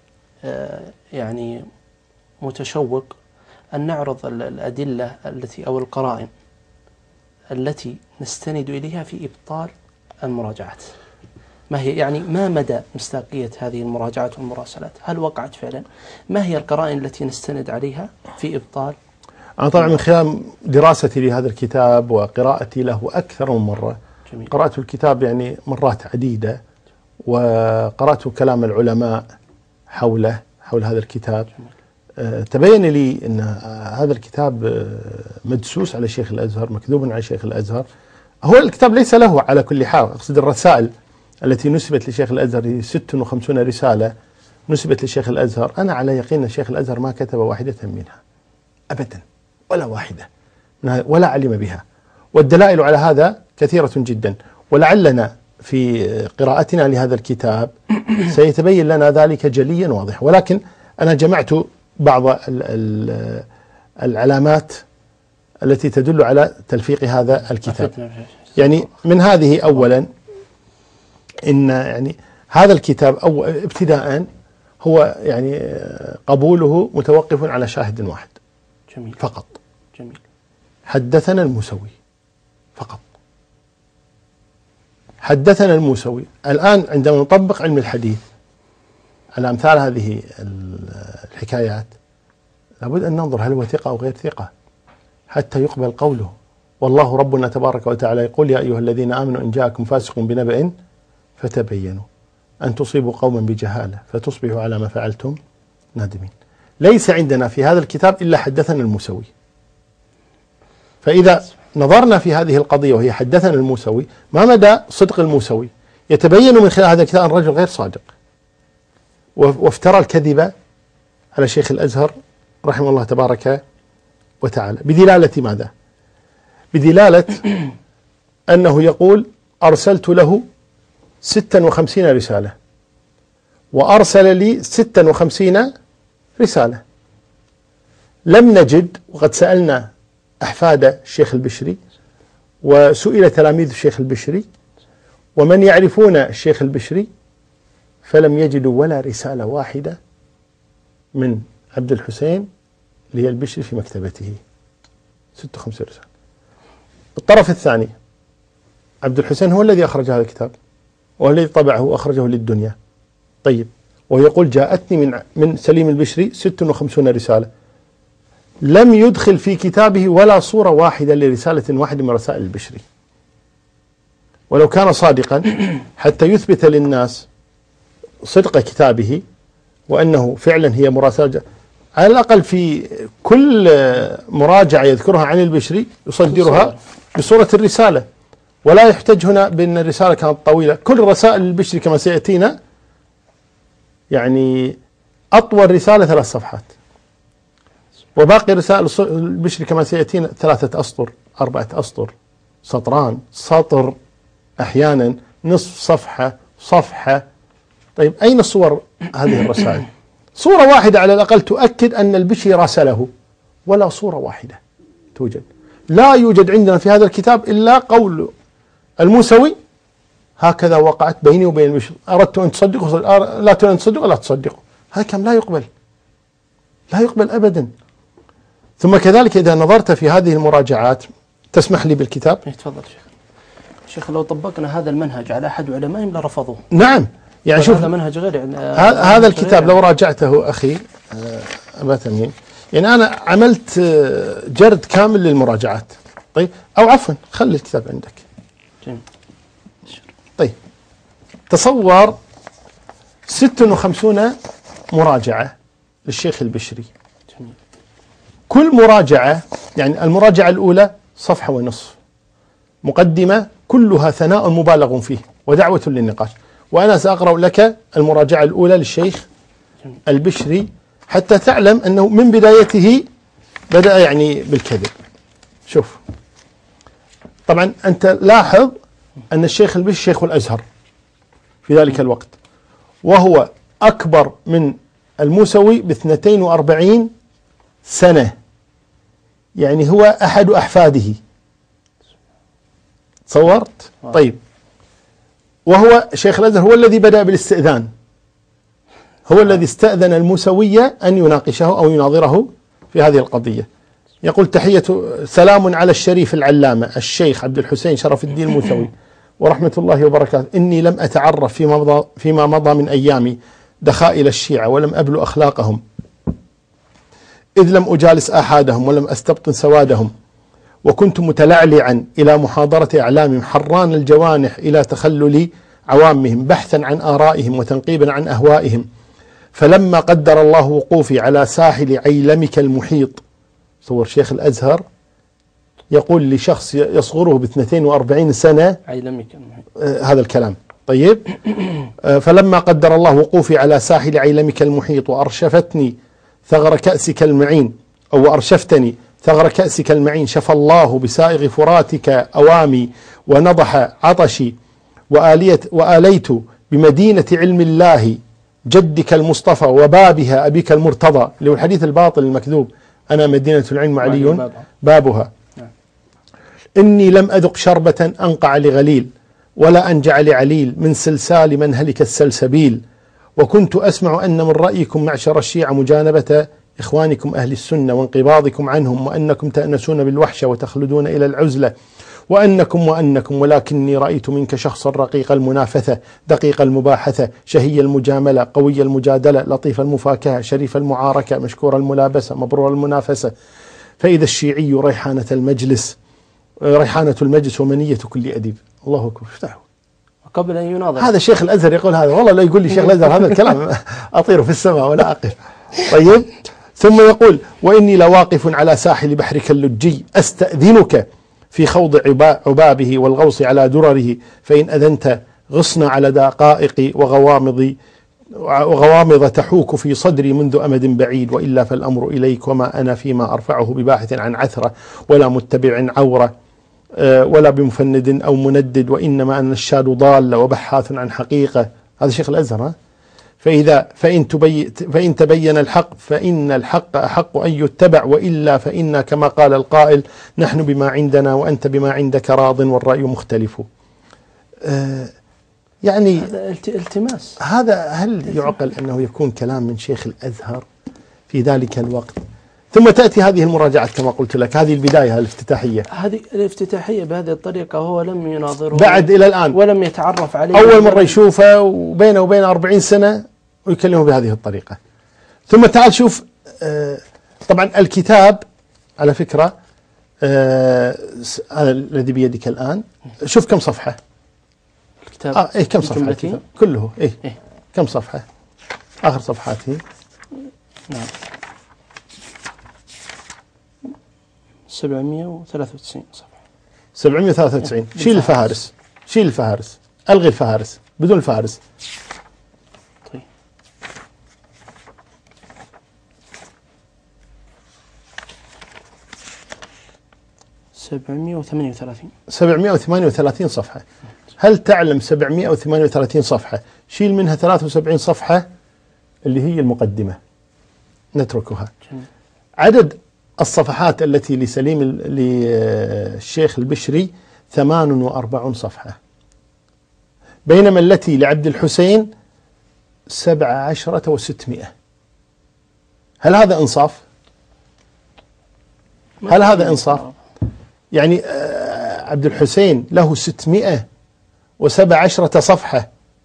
يعني متشوق أن نعرض الأدلة التي أو القرائن التي نستند إليها في إبطال المراجعات. ما هي يعني ما مدى مصداقية هذه المراجعات والمراسلات؟ هل وقعت فعلا؟ ما هي القرائن التي نستند عليها في إبطال؟ أنا طبعا من خلال دراستي لهذا الكتاب وقراءتي له أكثر من مرة. جميل. قرأت الكتاب يعني مرات عديدة، وقرأت كلام العلماء حول هذا الكتاب. جميل. تبين لي أن هذا الكتاب مدسوس على شيخ الأزهر، مكذوب على شيخ الأزهر. هو الكتاب ليس له على كل حال، أقصد الرسائل التي نسبت لشيخ الأزهر 56 رسالة نسبت لشيخ الأزهر، أنا على يقين أن شيخ الأزهر ما كتب واحدة منها أبدا، ولا واحدة، ولا علم بها. والدلائل على هذا كثيرة جدا، ولعلنا في قراءتنا لهذا الكتاب سيتبين لنا ذلك جليا واضح. ولكن أنا جمعت بعض العلامات التي تدل على تلفيق هذا الكتاب. يعني من هذه أولا إن يعني هذا الكتاب أو ابتداء هو يعني قبوله متوقف على شاهد واحد. جميل. فقط. جميل. حدثنا الموسوي فقط. حدثنا الموسوي. الآن عندما نطبق علم الحديث على أمثال هذه الحكايات لابد أن ننظر هل هو ثقة أو غير ثقة حتى يقبل قوله. والله ربنا تبارك وتعالى يقول: يا أيها الذين آمنوا إن جاءكم فاسق بنبأ فتبينوا أن تصيبوا قوما بجهالة فتصبحوا على ما فعلتم نادمين. ليس عندنا في هذا الكتاب إلا حدثنا الموسوي. فإذا نظرنا في هذه القضية وهي حدثنا الموسوي، ما مدى صدق الموسوي؟ يتبين من خلال هذا الكتاب أن الرجل غير صادق، وافترى الكذب على شيخ الأزهر رحمه الله تبارك وتعالى. بدلالة ماذا؟ بدلالة أنه يقول أرسلت له 56 رسالة وأرسل لي 56 رسالة. لم نجد، وقد سألنا أحفاد الشيخ البشري وسئل تلاميذ الشيخ البشري ومن يعرفون الشيخ البشري، فلم يجدوا ولا رسالة واحدة من عبد الحسين اللي هي البشري في مكتبته. 56 رسالة. الطرف الثاني، عبد الحسين هو الذي أخرج هذا الكتاب وهو الذي طبعه وأخرجه للدنيا. طيب، ويقول جاءتني من سليم البشري 56 رسالة، لم يدخل في كتابه ولا صورة واحدة لرسالة واحدة من رسائل البشري. ولو كان صادقا حتى يثبت للناس صدق كتابه وأنه فعلا هي مراسلة، على الأقل في كل مراجعة يذكرها عن البشري يصدرها بصورة الرسالة، ولا يحتج هنا بأن الرسالة كانت طويلة. كل رسائل البشري كما سيأتينا يعني أطول رسالة 3 صفحات، وباقي رسائل البشري كما سيأتينا 3 أسطر 4 أسطر، سطران، سطر، أحيانا نصف صفحة، صفحة. طيب، أين صور هذه الرسائل؟ صورة واحدة على الأقل تؤكد أن البشري راسله، ولا صورة واحدة توجد. لا يوجد عندنا في هذا الكتاب إلا قول الموسوي هكذا وقعت بيني وبين البشري، أردت أن تصدقوا لا تريد أن تصدقوا لا تصدقوا. هذا كلام لا يقبل، لا يقبل أبدا. ثم كذلك إذا نظرت في هذه المراجعات، تسمح لي بالكتاب؟ تفضل شيخ. لو طبقنا هذا المنهج على أحد علمائهم لرفضوه. نعم، يعني شوف، هذا منهج غير يعني هذا الكتاب لو راجعته أخي أبا تميم، يعني أنا عملت جرد كامل للمراجعات. طيب، أو عفوا خلي الكتاب عندك. جميل. طيب، تصور 56 مراجعة للشيخ البشري. جميل. كل مراجعة، يعني المراجعة الأولى 1.5 صفحة، مقدمة كلها ثناء مبالغ فيه ودعوة للنقاش. وأنا سأقرأ لك المراجعة الأولى للشيخ البشري حتى تعلم أنه من بدايته بدأ يعني بالكذب. شوف، طبعا أنت لاحظ أن الشيخ البشري شيخ الأزهر في ذلك الوقت، وهو أكبر من الموسوي ب42 سنة، يعني هو أحد أحفاده. تصورت؟ طيب، وهو شيخ الأزهر هو الذي بدأ بالاستئذان، هو الذي استأذن الموسوية أن يناقشه أو يناظره في هذه القضية. يقول تحية سلام على الشريف العلامة الشيخ عبد الحسين شرف الدين الموسوي ورحمة الله وبركاته. إني لم أتعرف فيما مضى من أيامي دخائل الشيعة ولم أبلو أخلاقهم، إذ لم أجالس آحادهم ولم أستبطن سوادهم، وكنت متلعلعا إلى محاضرة أعلامهم حران الجوانح إلى تخلل عوامهم بحثا عن آرائهم وتنقيبا عن أهوائهم. فلما قدر الله وقوفي على ساحل عيلمك المحيط، صور شيخ الأزهر يقول لشخص يصغره ب42 سنة عيلمك هذا الكلام. طيب، فلما قدر الله وقوفي على ساحل عيلمك المحيط وأرشفتني ثغر كأسك المعين، أو أرشفتني ثغر كأسك المعين، شفى الله بسائغ فراتك أوامي ونضح عطشي، وآليت بمدينة علم الله جدك المصطفى وبابها أبيك المرتضى، اللي هو الحديث الباطل المكذوب، أنا مدينة العلم علي بابها. إني لم أذق شربة أنقع لغليل ولا أنجع لعليل من سلسال من هلك السلسبيل، وكنت أسمع أن من رأيكم معشر الشيعة مجانبة إخوانكم أهل السنة وانقباضكم عنهم، وأنكم تأنسون بالوحشة وتخلدون إلى العزلة، وأنكم ولكني رأيت منك شخصا رقيق المنافثة دقيق المباحثة شهي المجاملة قوي المجادلة لطيف المفاكهة شريف المعاركة مشكور الملابسة مبرور المنافسة، فإذا الشيعي ريحانة المجلس ومنية كل أديب. الله أكبر. افتحوا قبل أن يناظر. هذا شيخ الأزهر يقول هذا، والله لا يقول لي شيخ الأزهر هذا الكلام أطير في السماء ولا أقف. طيب، ثم يقول: وإني لواقف على ساحل بحرك اللجي أستأذنك في خوض عبابه والغوص على درره، فإن أذنت غصنا على دقائق وغوامض تحوك في صدري منذ أمد بعيد، وإلا فالأمر إليك، وما أنا فيما أرفعه بباحث عن عثرة ولا متبع عورة ولا بمفند أو مندد، وإنما أنا الشاد ضال وبحاث عن حقيقة. هذا شيخ الأزهر. فإن تبين الحق فإن الحق أحق أن يتبع، وإلا فإن كما قال القائل: نحن بما عندنا وأنت بما عندك راض والرأي مختلف. يعني هذا التماس. هذا هل يعقل أنه يكون كلام من شيخ الأزهر في ذلك الوقت؟ ثم تأتي هذه المراجعات كما قلت لك، هذه البداية الافتتاحية. هذه الافتتاحية بهذه الطريقة هو لم يناظره بعد إلى الآن ولم يتعرف عليه، أول مرة يشوفه وبينه وبين 40 سنة ويكلمه بهذه الطريقة. ثم تعال شوف، طبعا الكتاب على فكرة هذا الذي بيدك الآن، شوف كم صفحة الكتاب. إيه كم صفحة الكتاب كله؟ إيه كم صفحة؟ آخر صفحاته نعم 793 صفحة. 793. شيل الفهارس، شيل الفهارس، ألغي الفهارس، بدون الفهارس. طيب 738 صفحة. هل تعلم 738 صفحة شيل منها 73 صفحة اللي هي المقدمة نتركها. عدد الصفحات التي للشيخ البشري 48 صفحة، بينما التي لعبد الحسين 17 و600. هل هذا إنصاف؟ هل هذا إنصاف؟ يعني عبد الحسين له 617 صفحة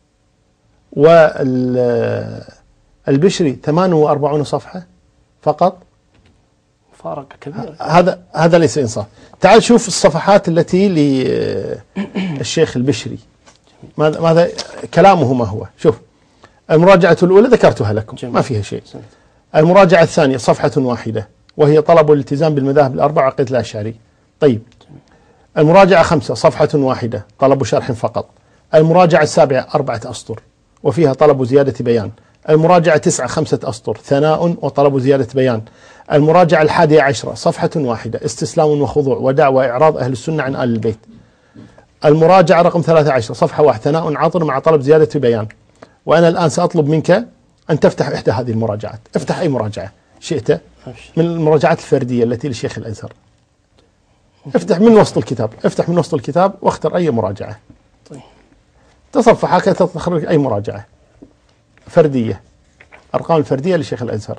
والبشري 48 صفحة فقط. فارق كبير. هذا ليس إنصاف. تعال شوف الصفحات التي للشيخ البشري، ماذا كلامه ما هو. شوف المراجعة الأولى ذكرتها لكم ما فيها شيء. المراجعة الثانية صفحة واحدة وهي طلب الالتزام بالمذاهب الأربعة عقيدة الأشعري. طيب المراجعة 5 صفحة واحدة طلب شرح فقط. المراجعة 7 4 أسطر وفيها طلب زيادة بيان. المراجعة 9 5 أسطر ثناء وطلب زيادة بيان. المراجعة 11 صفحة واحدة استسلام وخضوع ودعوى إعراض أهل السنة عن آل البيت. المراجعة رقم 13 صفحة 1 ثناء عطر مع طلب زيادة بيان. وأنا الآن سأطلب منك أن تفتح إحدى هذه المراجعات. افتح أي مراجعة شئت من المراجعات الفردية التي للشيخ الأزهر. افتح من وسط الكتاب، افتح من وسط الكتاب واختر أي مراجعة. طيب تصفح هكذا تخرج أي مراجعة فردية، أرقام الفردية للشيخ الأزهر.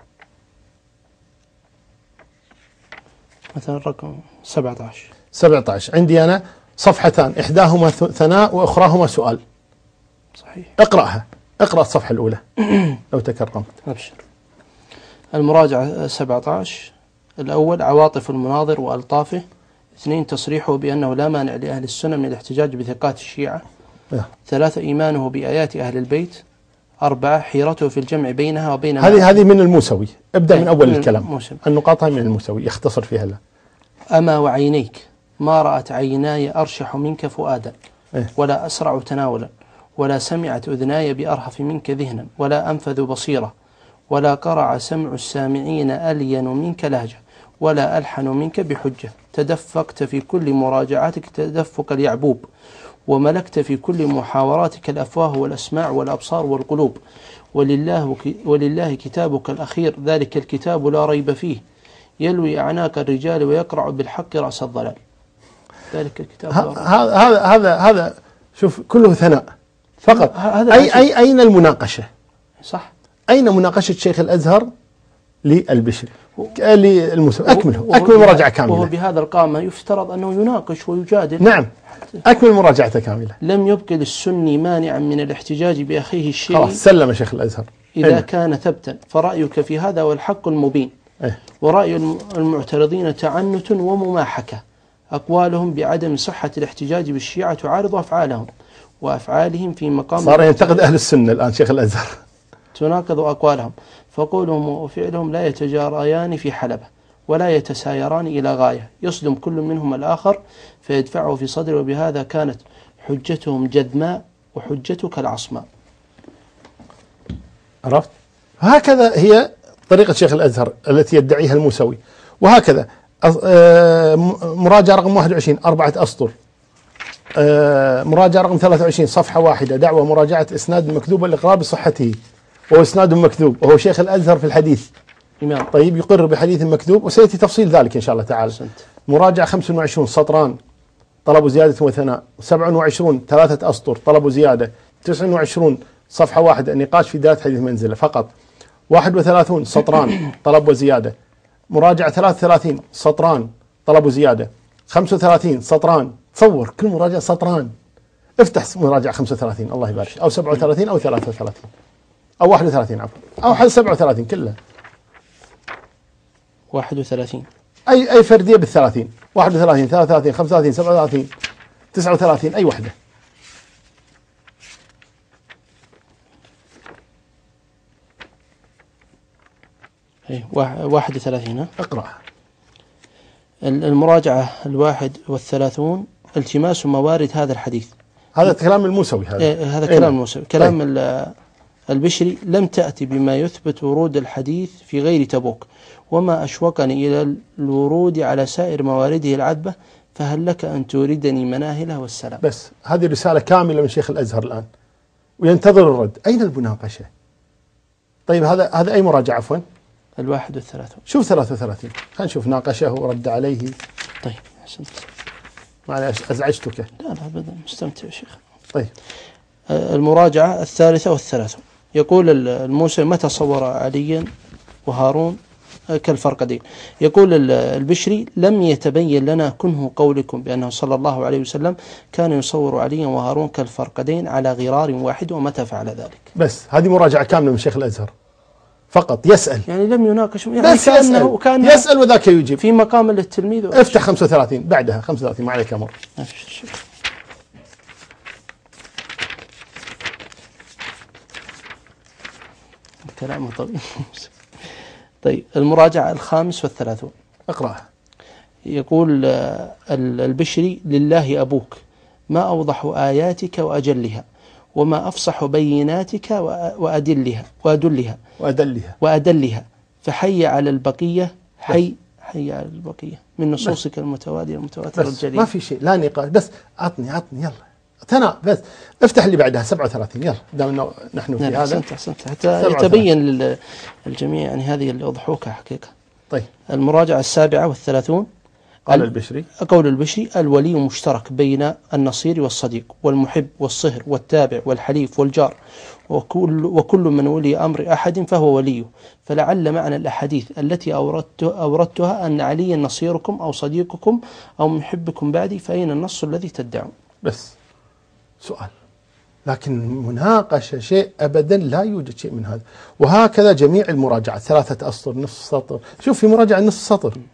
مثلا رقم 17 عندي أنا صفحتان إحداهما ثناء وأخراهما سؤال. صحيح. اقرأها، اقرأ الصفحة الأولى لو تكرمت. أبشر. المراجعة 17 الأول عواطف المناظر وألطافه. 2 تصريحه بأنه لا مانع لأهل السنة من الاحتجاج بثقات الشيعة. 3 إيمانه بآيات أهل البيت. 4 حيرته في الجمع بينها وبين هذه من الموسوي. ابدأ من أول الكلام. النقاط من الموسوي يختصر فيها له. أما وعينيك ما رأت عيناي أرشح منك فؤادا ولا أسرع تناولا ولا سمعت أذناي بأرهف منك ذهنا ولا أنفذ بصيرة ولا قرع سمع السامعين ألين منك لهجة ولا ألحن منك بحجة. تدفقت في كل مراجعاتك تدفق اليعبوب وملكت في كل محاوراتك الأفواه والأسماع والأبصار والقلوب. ولله كتابك الأخير ذلك الكتاب لا ريب فيه يلوي أعناق الرجال ويقرع بالحق رأس الضلال. ذلك الكتاب هذا شوف كله ثناء فقط. أين المناقشة؟ صح. أين مناقشة شيخ الأزهر للبشري أكمل مراجعة كاملة. وهو بهذا القامة يفترض أنه يناقش ويجادل. نعم أكمل مراجعته كاملة. لم يبق للسني مانعا من الاحتجاج بأخيه الشيعي. خلاص سلم شيخ الأزهر إذا كان ثبتا فرأيك في هذا هو الحق المبين. ورأي المعترضين تعنت ومماحكة. أقوالهم بعدم صحة الاحتجاج بالشيعة تعارض أفعالهم وأفعالهم في مقام. صار ينتقد أهل السنة الآن شيخ الأزهر. تناقض أقوالهم، فقولهم وفعلهم لا يتجاريان في حلبة ولا يتسايران إلى غاية يصدم كل منهم الآخر فيدفعه في صدره، وبهذا كانت حجتهم جذماء وحجتك العصماء. عرفت؟ هكذا هي طريقة شيخ الأزهر التي يدعيها الموسوي. وهكذا مراجعة رقم 21 4 أسطر، مراجعة رقم 23 صفحة واحدة، دعوة مراجعة إسناد مكذوب الإقرار بصحته وهو إسناد مكذوب، وهو شيخ الأزهر في الحديث إمام. طيب يقر بحديث مكذوب، وسيأتي تفصيل ذلك إن شاء الله تعالى. مراجعة 25 سطران طلب زيادة وثناء، 27 3 أسطر طلب زيادة، 29 صفحة واحدة نقاش في دلالة حديث منزلة فقط، 31 سطران طلب وزيادة، مراجعة 33 سطران طلب وزيادة، 35 سطران. تصور كل مراجعة سطران. افتح مراجعة 35 الله يبارك، أو 37 أو 33 أو 31 عفوا، أو 37 كلها 31 أي فردية بال30 31 33 35 37 39 أي وحدة. أي 31. اقرأ. المراجعة 31 التماس موارد هذا الحديث. هذا كلام الموسوي هذا كلام الموسوي. كلام البشري لم تأتي بما يثبت ورود الحديث في غير تبوك، وما أشوقني إلى الورود على سائر موارده العذبة، فهل لك أن توردني مناهله والسلام. بس هذه رسالة كاملة من شيخ الأزهر الآن وينتظر الرد. أين المناقشة؟ طيب هذا أي مراجعة عفوا؟ 31. شوف 33 خلينا نشوف ناقشه ورد عليه. طيب أحسنت. معلش أزعجتك. لا أبدا مستمتع يا شيخ. طيب المراجعة 33. يقول الموسى متى صور عليا وهارون كالفرقدين. يقول البشري لم يتبين لنا كنه قولكم بأنه صلى الله عليه وسلم كان يصور عليا وهارون كالفرقدين على غرار واحد، ومتى فعل ذلك. بس هذه مراجعة كاملة من شيخ الأزهر فقط يسأل، يعني لم يناقش، يعني بس كان يسأل وذاك يجيب في مقام للتلميذ. افتح 35 بعدها 35 ما عليك أمر. كلامه طويل. طيب المراجعة 35 اقرأها. يقول البشري لله أبوك ما أوضح آياتك وأجلها، وما أفصح بيناتك وأدلها فحي على البقية حي على البقية من نصوصك المتوالية المتواترة الجليلة. ما في شيء لا نقاش، بس عطني يلا بس افتح اللي بعدها 37 يلا دام نحن في هذا. أحسنت حتى يتبين للجميع يعني هذه اللي أضحوكها حقيقة. طيب المراجعة 37 قال البشري قول البشري الولي مشترك بين النصير والصديق والمحب والصهر والتابع والحليف والجار، وكل من ولي أمر أحد فهو وليه، فلعل معنى الأحاديث التي أوردتها أن عليا نصيركم أو صديقكم أو محبكم بعدي، فأين النص الذي تدعون. بس سؤال، لكن مناقشة شيء أبدا لا يوجد شيء من هذا. وهكذا جميع المراجعات 3 أسطر نصف سطر. شوف في مراجعة نصف سطر